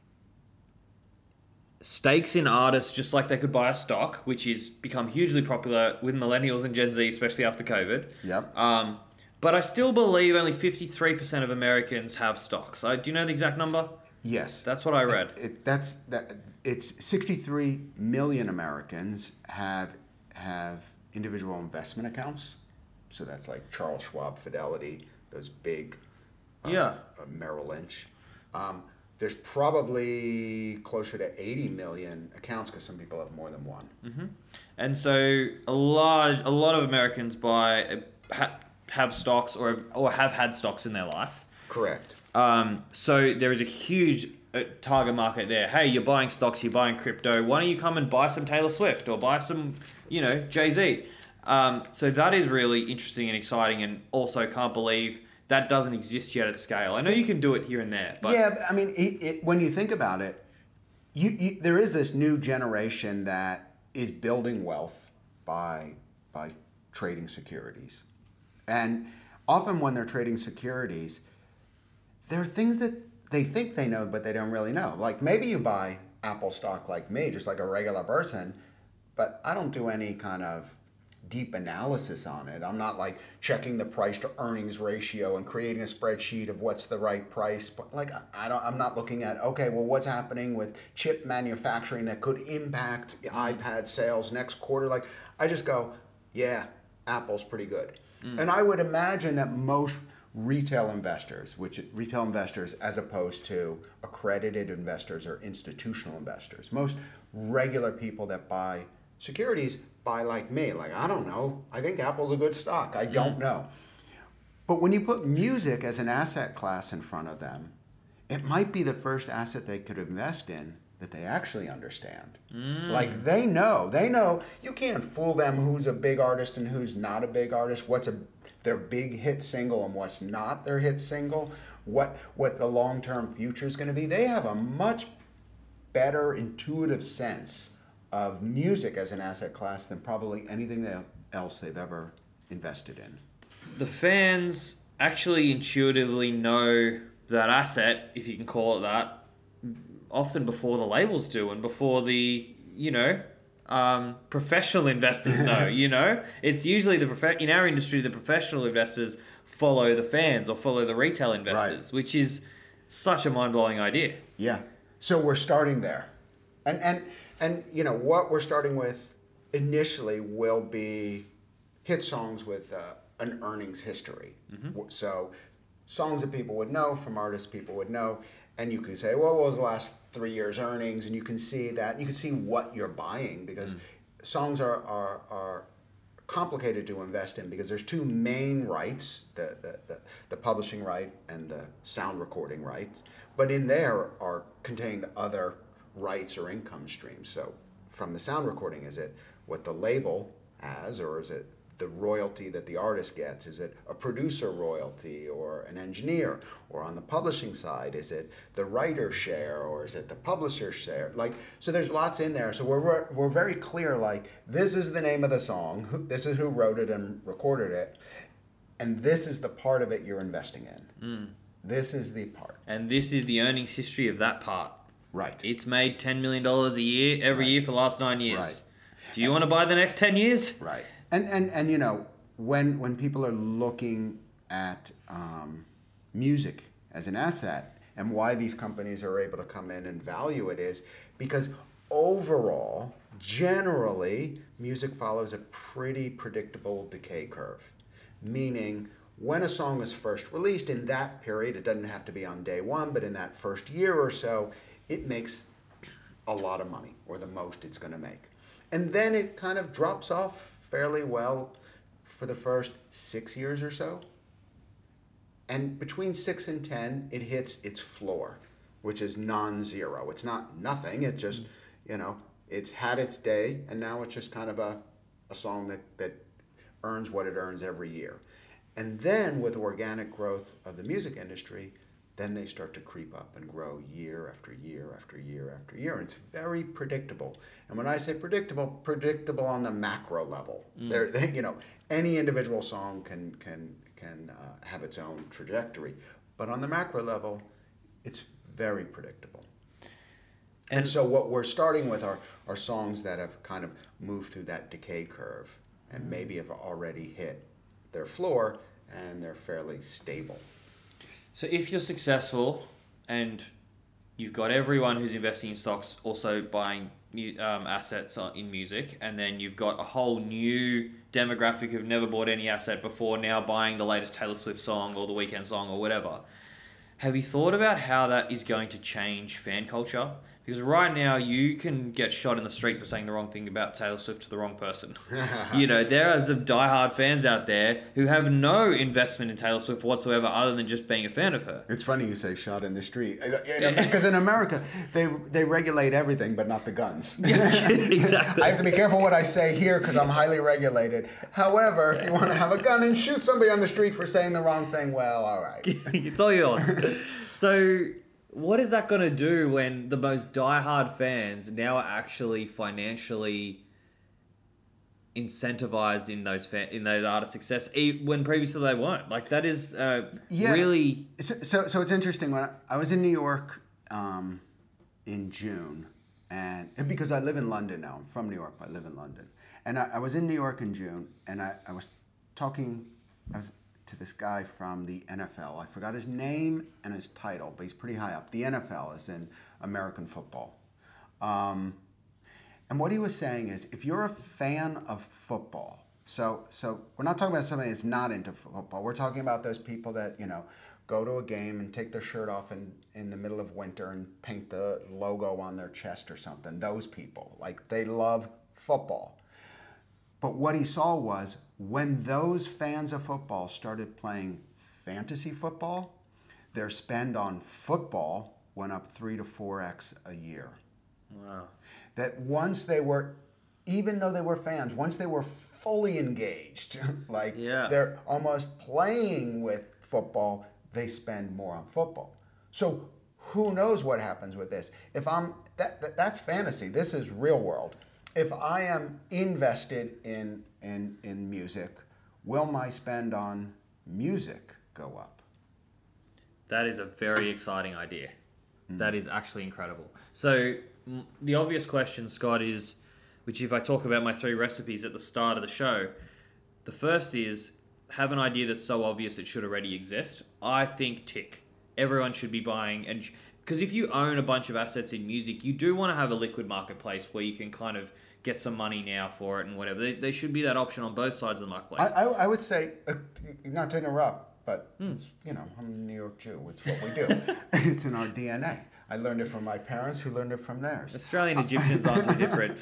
stakes in artists just like they could buy a stock, which is become hugely popular with millennials and Gen Z, especially after COVID. Yep. Um, but I still believe only fifty-three percent of Americans have stocks. I, do you know the exact number? Yes. That's what I read. It, it, that's that. It's sixty-three million Americans have have individual investment accounts. So that's like Charles Schwab, Fidelity, those big. Uh, yeah. Uh, Merrill Lynch. Um, there's probably closer to eighty million accounts because some people have more than one. Mm-hmm. And so a large, a lot of Americans buy ha, have stocks or or have had stocks in their life. Correct. Um, so there is a huge uh, target market there. Hey, you're buying stocks, you're buying crypto. Why don't you come and buy some Taylor Swift or buy some, you know, Jay-Z? Um, so that is really interesting and exciting, and also can't believe that doesn't exist yet at scale. I know you can do it here and there, but yeah, I mean, it, it, when you think about it, you, you there is this new generation that is building wealth by by trading securities, and often when they're trading securities, there are things that they think they know, but they don't really know. Like maybe you buy Apple stock like me, just like a regular person, but I don't do any kind of deep analysis on it. I'm not like checking the price to earnings ratio and creating a spreadsheet of what's the right price. But like I don't, I'm not looking at, okay, well, what's happening with chip manufacturing that could impact iPad sales next quarter? Like I just go, yeah, Apple's pretty good. Mm. And I would imagine that most retail investors, which retail investors as opposed to accredited investors or institutional investors, most regular people that buy securities buy like me. Like, I don't know. I think Apple's a good stock. I don't know. But when you put music as an asset class in front of them, it might be the first asset they could invest in that they actually understand. Mm. Like they know, they know you can't fool them who's a big artist and who's not a big artist, what's a their big hit single and what's not their hit single, what what the long-term future is going to be. They have a much better intuitive sense of music as an asset class than probably anything else they've ever invested in. The fans actually intuitively know that asset, if you can call it that, often before the labels do and before the, you know, um, professional investors know, you know? It's usually the, prof- in our industry, the professional investors follow the fans or follow the retail investors, right. Which is such a mind-blowing idea. Yeah. So we're starting there. And, and, and you know, what we're starting with initially will be hit songs with uh, an earnings history. Mm-hmm. So songs that people would know from artists people would know. And you can say, well, what was the last three years' earnings? And you can see that. You can see what you're buying because mm. songs are, are are complicated to invest in because there's two main rights, the, the, the, the publishing right and the sound recording rights. But in there are contained other rights or income streams. So from the sound recording, is it what the label has or is it the royalty that the artist gets? Is it a producer royalty or an engineer? Or on the publishing side, is it the writer share or is it the publisher share? Like, so there's lots in there. So we're we're very clear, like, this is the name of the song, this is who wrote it and recorded it, and this is the part of it you're investing in. Mm. This is the part. And this is the earnings history of that part. Right. It's made ten million dollars a year, every right. year for the last nine years. Right. Do you and, want to buy the next ten years? Right. And, and and you know, when when people are looking at um, music as an asset and why these companies are able to come in and value it is because overall, generally, music follows a pretty predictable decay curve. Meaning, when a song is first released in that period, it doesn't have to be on day one, but in that first year or so, it makes a lot of money, or the most it's going to make. And then it kind of drops off fairly well for the first six years or so. And between six and ten, it hits its floor, which is non-zero. It's not nothing. It just, you know, it's had its day, and now it's just kind of a, a song that, that earns what it earns every year. And then with organic growth of the music industry, then they start to creep up and grow year after year after year after year. And it's very predictable. And when I say predictable, predictable on the macro level. Mm. There, they, you know, any individual song can can can uh, have its own trajectory, but on the macro level, it's very predictable. And, and so what we're starting with are are songs that have kind of moved through that decay curve and maybe have already hit their floor and they're fairly stable. So if you're successful and you've got everyone who's investing in stocks also buying um, assets in music, and then you've got a whole new demographic who've never bought any asset before now buying the latest Taylor Swift song or the Weeknd song or whatever, have you thought about how that is going to change fan culture? Because right now you can get shot in the street for saying the wrong thing about Taylor Swift to the wrong person. You know, there are some diehard fans out there who have no investment in Taylor Swift whatsoever other than just being a fan of her. It's funny you say shot in the street. Because in America, they they regulate everything but not the guns. Exactly. I have to be careful what I say here because I'm highly regulated. However, if you want to have a gun and shoot somebody on the street for saying the wrong thing, well, all right. It's all yours. So what is that going to do when the most diehard fans now are actually financially incentivized in those fa- in those artist success when previously they weren't? Like that is uh, yeah. really so, so. So it's interesting. When I, I was in New York um, in June, and, and because I live in London now, I'm from New York. But I live in London, and I, I was in New York in June, and I, I was talking. I was to this guy from the N F L. I forgot his name and his title, but he's pretty high up. The N F L is in American football. Um, and what he was saying is, if you're a fan of football, so so we're not talking about somebody that's not into football. We're talking about those people that, you know, go to a game and take their shirt off in, in the middle of winter and paint the logo on their chest or something. Those people, like, they love football. But what he saw was when those fans of football started playing fantasy football, their spend on football went up three to four x a year. Wow. That once they were, even though they were fans, once they were fully engaged, like Yeah. they're almost playing with football, they spend more on football. So who knows what happens with this? If I'm that, that that's fantasy. This is real world. If I am invested in in in music, will my spend on music go up? That is a very exciting idea. Mm. That is actually incredible. So m- the obvious question, Scott, is, which if I talk about my three recipes at the start of the show, the first is have an idea that's so obvious it should already exist. I think tick. Everyone should be buying, and because if you own a bunch of assets in music, you do want to have a liquid marketplace where you can kind of get some money now for it and whatever. There, there should be that option on both sides of the marketplace. I, I, I would say, uh, not to interrupt, but mm. it's, you know, I'm a New York Jew. It's what we do. It's in our D N A. I learned it from my parents, who learned it from theirs. Australian Egyptians aren't too different.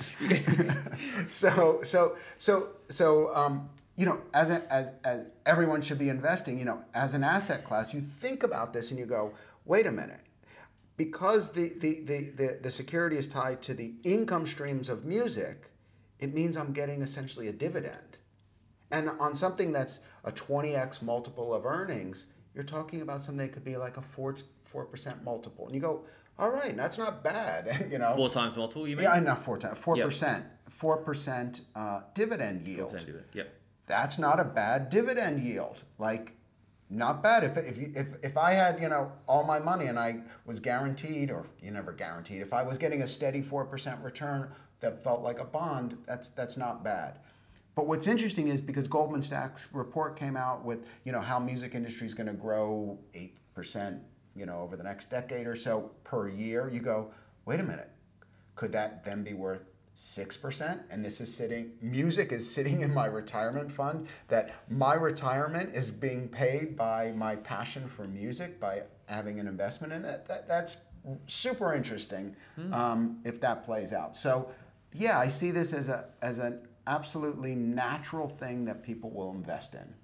so, so, so, so, um, you know, as, a, as as everyone should be investing, you know, as an asset class, you think about this and you go, wait a minute. Because the, the, the, the, the security is tied to the income streams of music, it means I'm getting essentially a dividend. And on something that's a twenty x multiple of earnings, you're talking about something that could be like a four, four percent multiple. And you go, all right, that's not bad. you know, Four times multiple, you mean? Yeah, not four times, four percent. four percent uh, dividend yield. four percent dividend, yep. That's not a bad dividend yield. Like, not bad. If if you, if if I had, you know, all my money and I was guaranteed, or you never guaranteed, if I was getting a steady four percent return that felt like a bond, that's that's not bad. But what's interesting is because Goldman Sachs report came out with, you know, how music industry is going to grow eight percent, you know, over the next decade or so per year. You go, wait a minute, could that then be worth six percent? And this is sitting, music is sitting in my retirement fund, that my retirement is being paid by my passion for music, by having an investment in it. That, that's super interesting hmm. um, if that plays out. So yeah, I see this as a as an absolutely natural thing that people will invest in.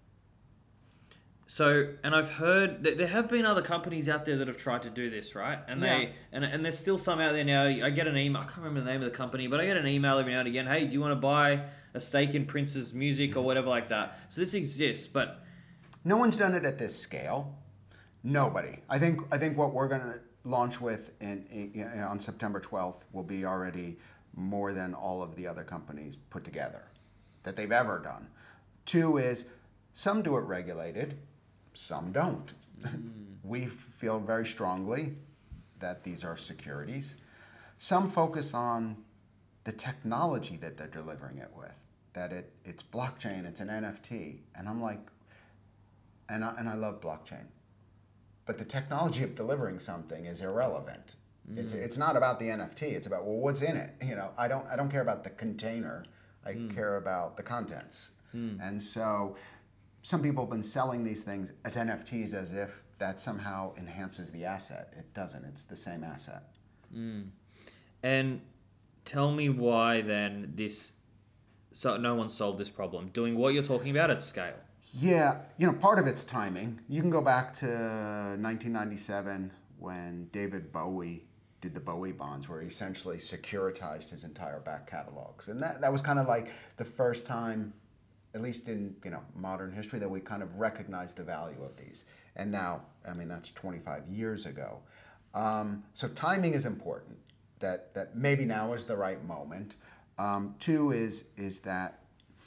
So, and I've heard that there have been other companies out there that have tried to do this, right? And yeah. they and and there's still some out there now. I get an email. I can't remember the name of the company, but I get an email every now and again. Hey, do you want to buy a stake in Prince's music or whatever like that? So this exists, but no one's done it at this scale. Nobody. I think. I think what we're going to launch with in, in on September twelfth will be already more than all of the other companies put together that they've ever done. Two is some do it regulated. Some don't. Mm. We feel very strongly that these are securities. Some focus on the technology that they're delivering it with, that it it's blockchain, it's an N F T. And I'm like, and I, and I love blockchain. But the technology of delivering something is irrelevant. Mm. It's it's not about the N F T. It's about, well, what's in it? You know, I don't I don't care about the container. I mm. care about the contents. Mm. And so some people have been selling these things as N F Ts as if that somehow enhances the asset. It doesn't. It's the same asset. Mm. And tell me why then this, so no one solved this problem, doing what you're talking about at scale. Yeah, you know, part of it's timing. You can go back to nineteen ninety-seven when David Bowie did the Bowie bonds, where he essentially securitized his entire back catalogs. And that, that was kind of like the first time, at least in, you know, modern history, that we kind of recognized the value of these. And now, I mean, that's twenty-five years ago. Um, so timing is important, that that maybe now is the right moment. Um, two is is that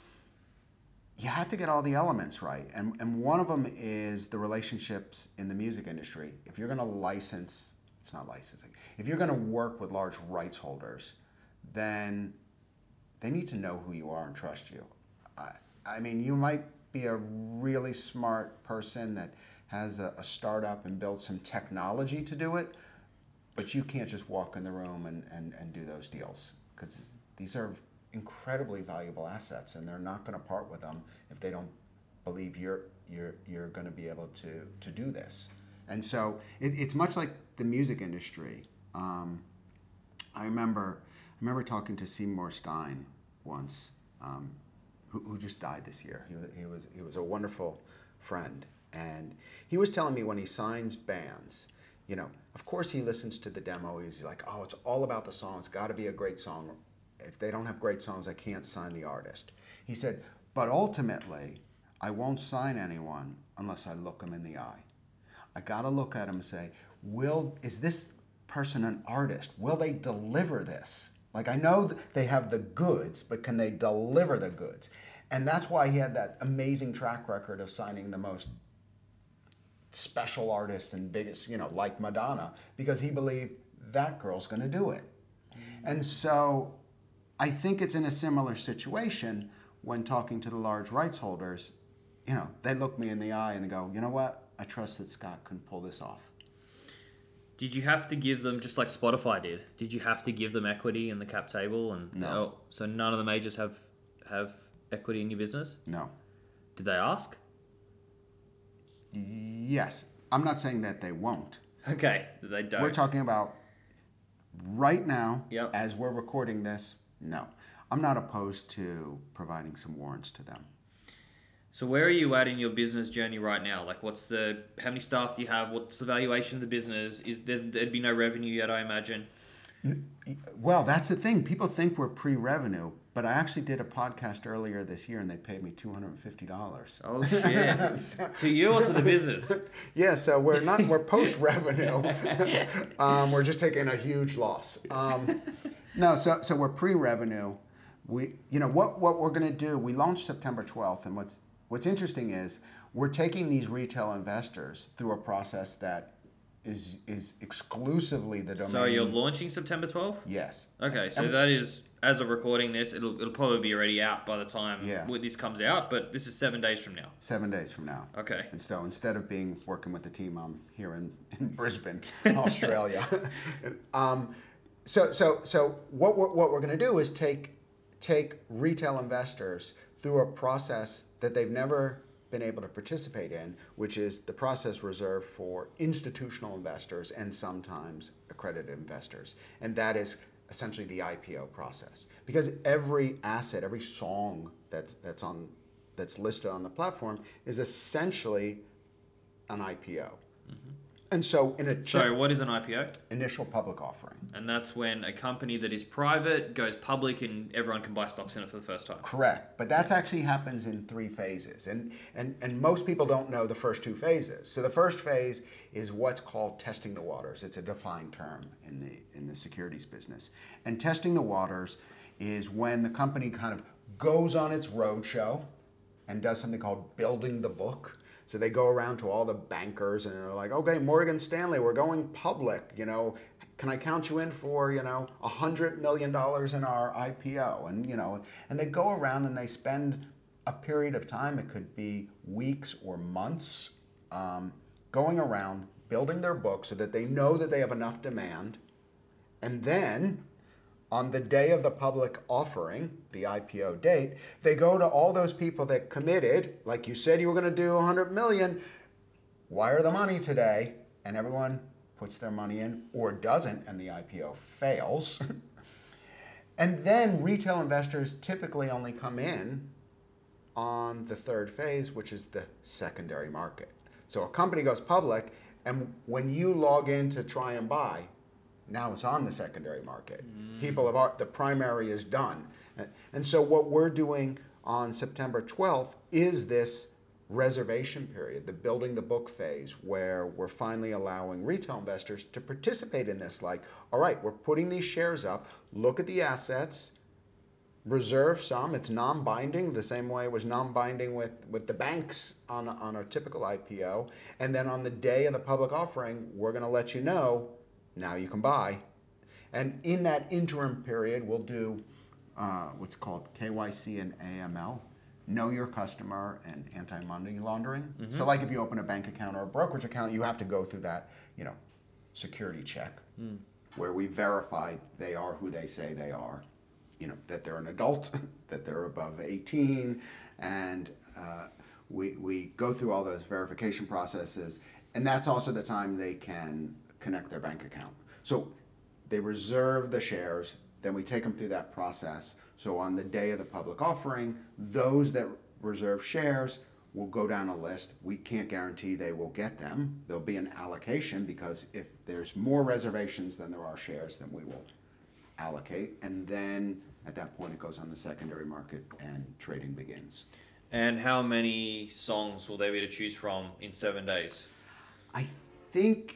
you have to get all the elements right. And, and one of them is the relationships in the music industry. If you're going to license, it's not licensing, if you're going to work with large rights holders, then they need to know who you are and trust you. I, I mean, you might be a really smart person that has a, a startup and built some technology to do it, but you can't just walk in the room and, and, and do those deals, because these are incredibly valuable assets, and they're not going to part with them if they don't believe you're you're you're going to be able to to do this. And so it, it's much like the music industry. Um, I remember I remember talking to Seymour Stein once. Um, Who, who just died this year. He was, he was he was a wonderful friend, And he was telling me when he signs bands, you know, of course he listens to the demo. He's like, oh, it's all about the song. It's got to be a great song. If they don't have great songs, I can't sign the artist. He said, but ultimately, I won't sign anyone unless I look them in the eye. I got to look at them and say, will, is this person an artist? Will they deliver this? Like, I know that they have the goods, but can they deliver the goods? And that's why he had that amazing track record of signing the most special artists and biggest, you know, like Madonna, because he believed that girl's going to do it. Mm-hmm. And so I think it's in a similar situation when talking to the large rights holders. You know, they look me in the eye and they go, you know what? I trust that Scott can pull this off. Did you have to give them, just like Spotify did, did you have to give them equity in the cap table? And no. Oh, so none of the majors have have equity in your business? No. Did they ask? Yes. I'm not saying that they won't. Okay, they don't. We're talking about right now, yep. as we're recording this, no. I'm not opposed to providing some warrants to them. So where are you at in your business journey right now? Like, what's the, how many staff do you have? What's the valuation of the business? Is there's, there'd be no revenue yet, I imagine. Well, that's the thing. People think we're pre-revenue, but I actually did a podcast earlier this year and they paid me two hundred fifty dollars. Oh shit! To you or to the business? Yeah, so we're not we're post-revenue. um, we're just taking a huge loss. Um, no, so so we're pre-revenue. We, you know, what what we're going to do? We launched September twelfth, and what's what's interesting is we're taking these retail investors through a process that is is exclusively the domain. So you're launching September twelfth? Yes. Okay, so and, that is, as of recording this, it'll it'll probably be already out by the time yeah. this comes out, but this is seven days from now. Seven days from now. Okay. And so instead of being working with the team, I'm here in, in Brisbane, Australia. um, so so so what we're, what we're going to do is take take retail investors through a process that they've never been able to participate in, which is the process reserved for institutional investors and sometimes accredited investors. And that is essentially the I P O process. Because every asset, every song that's that's on that's listed on the platform is essentially an I P O. Mm-hmm. And so in a chip, Sorry, what is an I P O? Initial public offering. And that's when a company that is private goes public and everyone can buy stocks in it for the first time. Correct. But that actually happens in three phases. And, and, and most people don't know the first two phases. So the first phase is what's called testing the waters. It's a defined term in the, in the securities business. And testing the waters is when the company kind of goes on its roadshow and does something called building the book. So they go around to all the bankers and they're like, okay, Morgan Stanley, we're going public. You know, can I count you in for, you know, a hundred million dollars in our I P O? And, you know, and they go around and they spend a period of time, it could be weeks or months, um, going around building their book so that they know that they have enough demand. And then on the day of the public offering, the I P O date, they go to all those people that committed, like you said you were going to do one hundred million, wire the money today, and everyone puts their money in or doesn't, and the I P O fails. And then retail investors typically only come in on the third phase, which is the secondary market. So a company goes public, and when you log in to try and buy, now it's on the secondary market. Mm. People have, the primary is done. And so what we're doing on September twelfth is this reservation period, the building the book phase, where we're finally allowing retail investors to participate in this. Like, all right, we're putting these shares up, look at the assets, reserve some. It's non-binding, the same way it was non-binding with, with the banks on, on a typical I P O. And then on the day of the public offering, we're going to let you know, now you can buy. And in that interim period, we'll do uh, what's called K Y C and A M L, know your customer and anti-money laundering. Mm-hmm. So like if you open a bank account or a brokerage account, you have to go through that, you know, security check mm. where we verify they are who they say they are, you know, that they're an adult, that they're above eighteen, and uh, we, we go through all those verification processes, and that's also the time they can connect their bank account. So they reserve the shares, then we take them through that process. So on the day of the public offering, those that reserve shares will go down a list. We can't guarantee they will get them. There'll be an allocation because if there's more reservations than there are shares, then we will allocate. And then at that point, it goes on the secondary market and trading begins. And how many songs will there be to choose from in seven days? I think,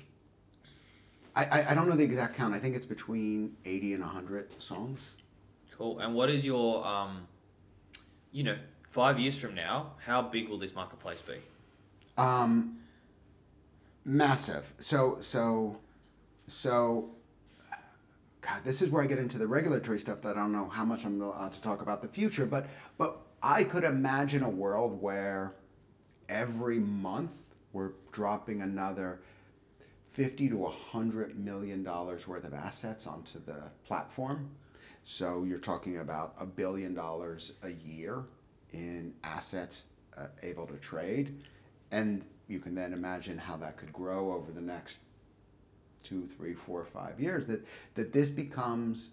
I, I, I don't know the exact count. I think it's between eighty and one hundred songs. Cool. And what is your, um, you know, five years from now, how big will this marketplace be? Um, massive. So, so, so, God, this is where I get into the regulatory stuff that I don't know how much I'm allowed to talk about the future, but, but I could imagine a world where every month we're dropping another fifty to one hundred million dollars worth of assets onto the platform. So you're talking about a billion dollars a year in assets uh, able to trade. And you can then imagine how that could grow over the next two, three, four, five years, that, that this becomes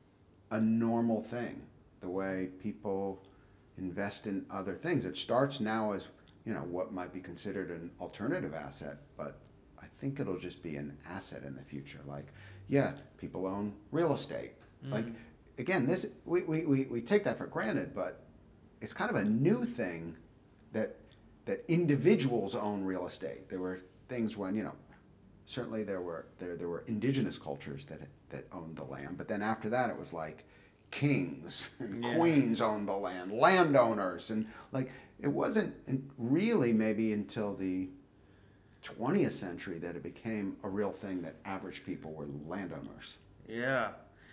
a normal thing, the way people invest in other things. It starts now as, you know, what might be considered an alternative asset, but I think it'll just be an asset in the future. Like, yeah, people own real estate. Mm. Like, again, this we, we, we, we take that for granted, but it's kind of a new thing that that individuals own real estate. There were things when, you know, certainly there were there there were indigenous cultures that that owned the land, but then after that it was like kings and yeah. queens owned the land, landowners, and like it wasn't really maybe until the twentieth century that it became a real thing that average people were landowners. Yeah.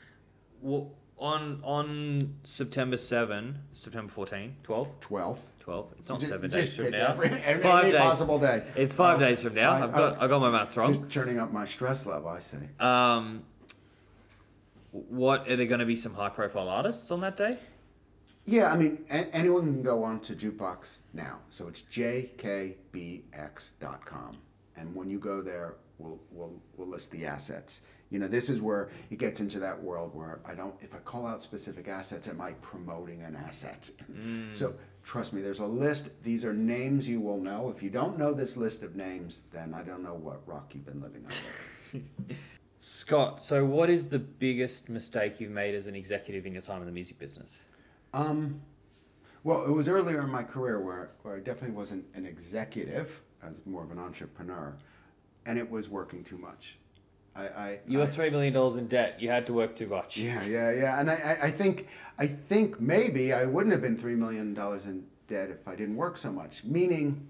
Well, on on September seventh, September fourteenth, twelfth? twelfth. twelve. It's not Just, seven just days from now. Every, it's every, five every days. possible day. It's five uh, days from now. Five, I've got uh, I got my maths wrong. Just turning up my stress level, I say. Um, what are there going to be some high profile artists on that day? Yeah, I mean, a- anyone can go on to Jukebox now. So it's j k b x dot com. And when you go there, we'll, we'll, we'll list the assets. You know, this is where it gets into that world where I don't, if I call out specific assets, am I promoting an asset? Mm. So trust me, there's a list. These are names you will know. If you don't know this list of names, then I don't know what rock you've been living under. Scott, so what is the biggest mistake you've made as an executive in your time in the music business? Um, well, it was earlier in my career where, where I definitely wasn't an executive, as more of an entrepreneur, and it was working too much. I, I you were I, three million dollars in debt. You had to work too much. Yeah, yeah, yeah. And I, I, I think I think maybe I wouldn't have been three million dollars in debt if I didn't work so much. Meaning,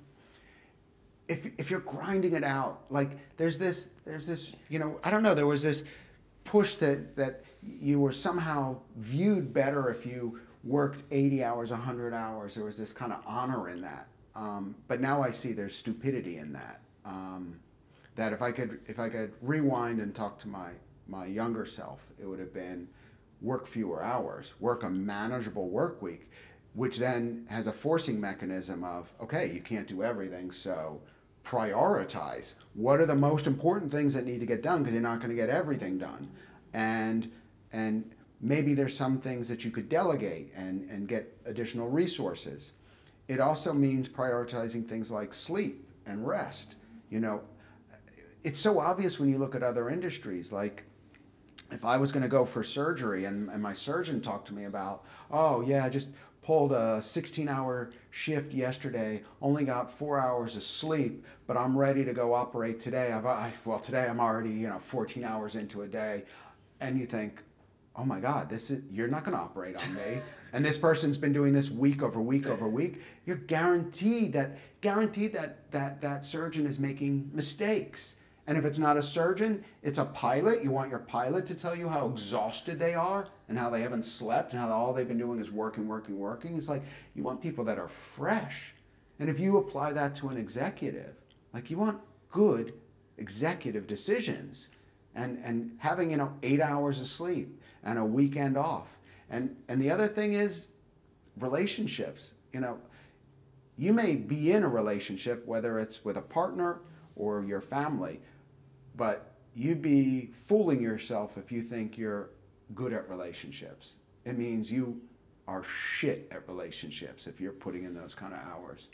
if if you're grinding it out, like there's this there's this you know I don't know there was this push that that you were somehow viewed better if you worked eighty hours, one hundred hours. There was this kind of honor in that. Um, but now I see there's stupidity in that. Um, that if I could if I could rewind and talk to my my younger self, it would have been work fewer hours, work a manageable work week, which then has a forcing mechanism of, okay, you can't do everything, so prioritize. What are the most important things that need to get done, because you're not going to get everything done. And and maybe there's some things that you could delegate and, and get additional resources. It also means prioritizing things like sleep and rest. You know, it's so obvious when you look at other industries. Like, if I was going to go for surgery and, and my surgeon talked to me about, oh, yeah, I just pulled a sixteen-hour shift yesterday, only got four hours of sleep, but I'm ready to go operate today. I've, I, well, today I'm already, you know, fourteen hours into a day. And you think, oh my God, this is you're not going to operate on me. And this person's been doing this week over week over week. You're guaranteed that guaranteed that that that surgeon is making mistakes. And if it's not a surgeon, it's a pilot. You want your pilot to tell you how exhausted they are and how they haven't slept and how all they've been doing is working, working, working. It's like you want people that are fresh. And if you apply that to an executive, like you want good executive decisions and and having, you know, eight hours of sleep and a weekend off. And and the other thing is relationships. You know, you may be in a relationship, whether it's with a partner or your family, but you'd be fooling yourself if you think you're good at relationships. It means you are shit at relationships if you're putting in those kind of hours.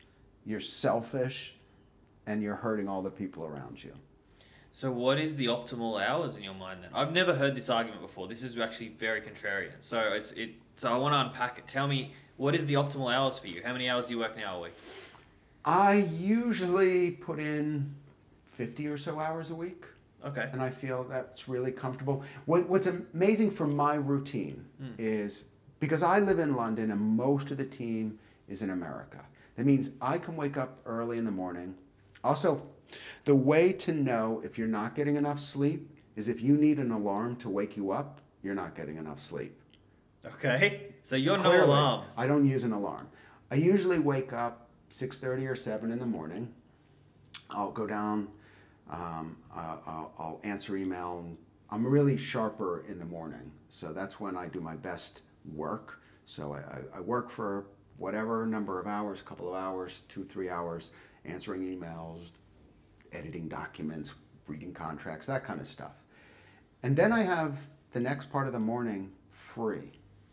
you're selfish, and you're hurting all the people around you. So what is the optimal hours in your mind then? I've never heard this argument before. This is actually very contrarian. So it's it. So I want to unpack it. Tell me, what is the optimal hours for you? How many hours do you work now a week? I usually put in fifty or so hours a week. Okay. And I feel that's really comfortable. What, what's amazing for my routine mm. is, because I live in London and most of the team is in America. That means I can wake up early in the morning. Also, the way to know if you're not getting enough sleep is if you need an alarm to wake you up, you're not getting enough sleep. Okay. So you're Clearly, no alarms. I don't use an alarm. I usually wake up six thirty or seven in the morning. I'll go down. Um, uh, I'll, I'll answer email. I'm really sharper in the morning, so that's when I do my best work. So I, I, I work for whatever number of hours, a couple of hours, two, three hours, answering emails, editing documents, reading contracts, that kind of stuff. And then I have the next part of the morning free.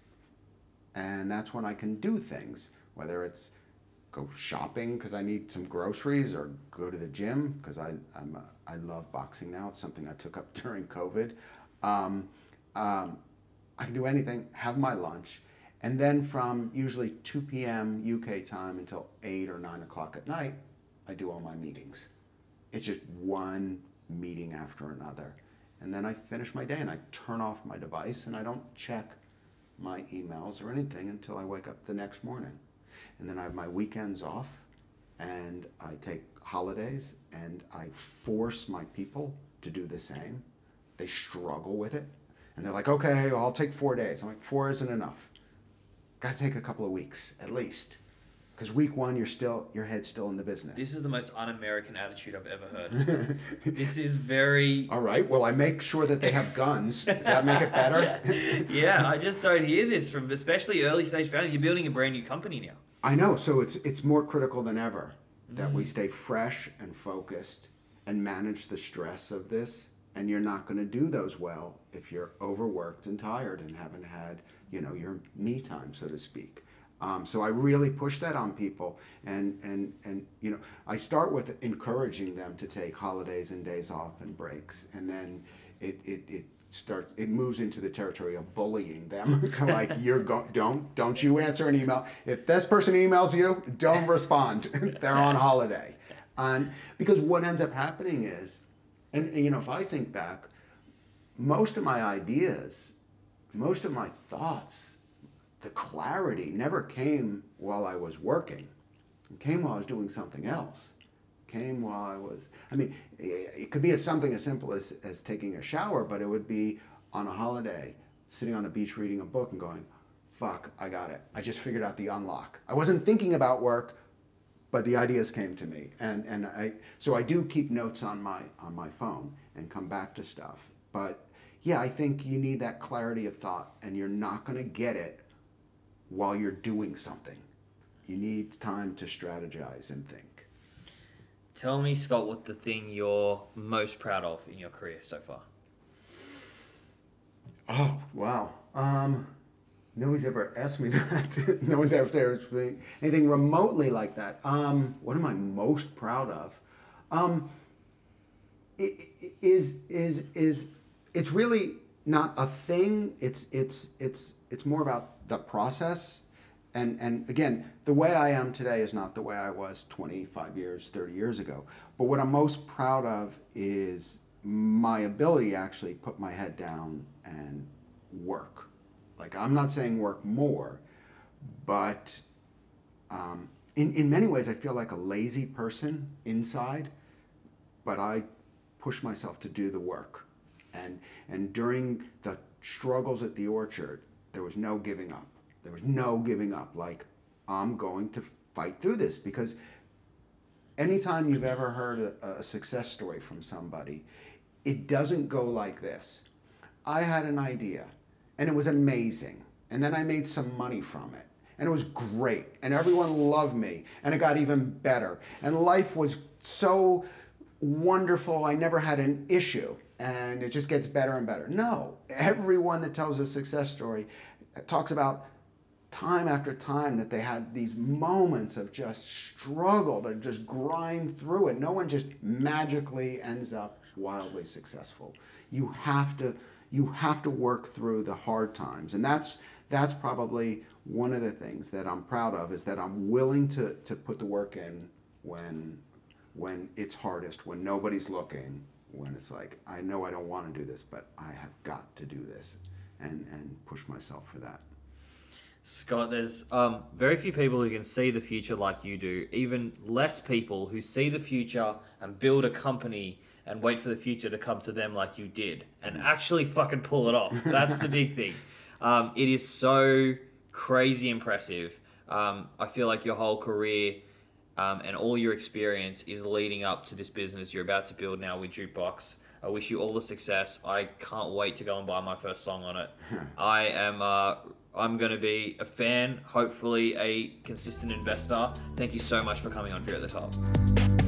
And that's when I can do things, whether it's go shopping because I need some groceries, or go to the gym because I I'm a, I love boxing now. It's something I took up during COVID. Um, um, I can do anything, have my lunch, and then from usually two p.m. U K time until eight or nine o'clock at night, I do all my meetings. It's just one meeting after another. And then I finish my day and I turn off my device and I don't check my emails or anything until I wake up the next morning. And then I have my weekends off and I take holidays and I force my people to do the same. They struggle with it. And they're like, okay, I'll take four days. I'm like, four isn't enough. Got to take a couple of weeks at least. Because week one, you're still, your head's still in the business. This is the most un-American attitude I've ever heard. This is very... All right, well, I make sure that they have guns. Does that make it better? Yeah, I just don't hear this from especially early stage founders. You're building a brand new company now. I know, so it's it's more critical than ever that mm. we stay fresh and focused and manage the stress of this. And you're not going to do those well if you're overworked and tired and haven't had, you know, your me time, so to speak. Um, so I really push that on people, and, and, and you know, I start with encouraging them to take holidays and days off and breaks, and then it it, it starts it moves into the territory of bullying them. Like, you're go, don't don't you answer an email. If this person emails you, don't respond. They're on holiday, and because what ends up happening is, and you know, if I think back, most of my ideas, most of my thoughts, the clarity never came while I was working. It came while I was doing something else. It came while I was, I mean, it could be as something as simple as, as taking a shower, but it would be on a holiday, sitting on a beach reading a book and going, fuck, I got it. I just figured out the unlock. I wasn't thinking about work, but the ideas came to me. And, and I, so I do keep notes on my, on my phone and come back to stuff. But yeah, I think you need that clarity of thought, and you're not gonna get it while you're doing something. You need time to strategize and think. Tell me, Scott, what the thing you're most proud of in your career so far? Oh, wow. Um, no one's ever asked me that. No one's ever asked me anything remotely like that. Um, what am I most proud of? Um, it, it is is is it's really not a thing. It's it's it's it's more about the process. And and again, the way I am today is not the way I was twenty-five years, thirty years ago. But what I'm most proud of is my ability to actually put my head down and work. Like, I'm not saying work more, but um, in, in many ways I feel like a lazy person inside, but I push myself to do the work. And and during the struggles at the orchard, there was no giving up. There was no giving up. Like, I'm going to fight through this, because anytime you've ever heard a, a success story from somebody, it doesn't go like this. I had an idea and it was amazing. And then I made some money from it and it was great. And everyone loved me and it got even better. And life was so wonderful. I never had an issue. And it just gets better and better. No, everyone that tells a success story talks about time after time that they had these moments of just struggle to just grind through it. No one just magically ends up wildly successful. You have to you have to work through the hard times, and that's that's probably one of the things that I'm proud of, is that I'm willing to to put the work in when when it's hardest, when nobody's looking, when it's like, I know I don't want to do this, but I have got to do this, and and push myself for that. Scott, there's um, very few people who can see the future like you do. Even less people who see the future and build a company and wait for the future to come to them like you did, and actually fucking pull it off. That's the big thing. Um, it is so crazy impressive. Um, I feel like your whole career um, and all your experience is leading up to this business you're about to build now with Jukebox. I wish you all the success. I can't wait to go and buy my first song on it. I am... Uh, I'm going to be a fan, hopefully a consistent investor. Thank you so much for coming on Fear at the Top.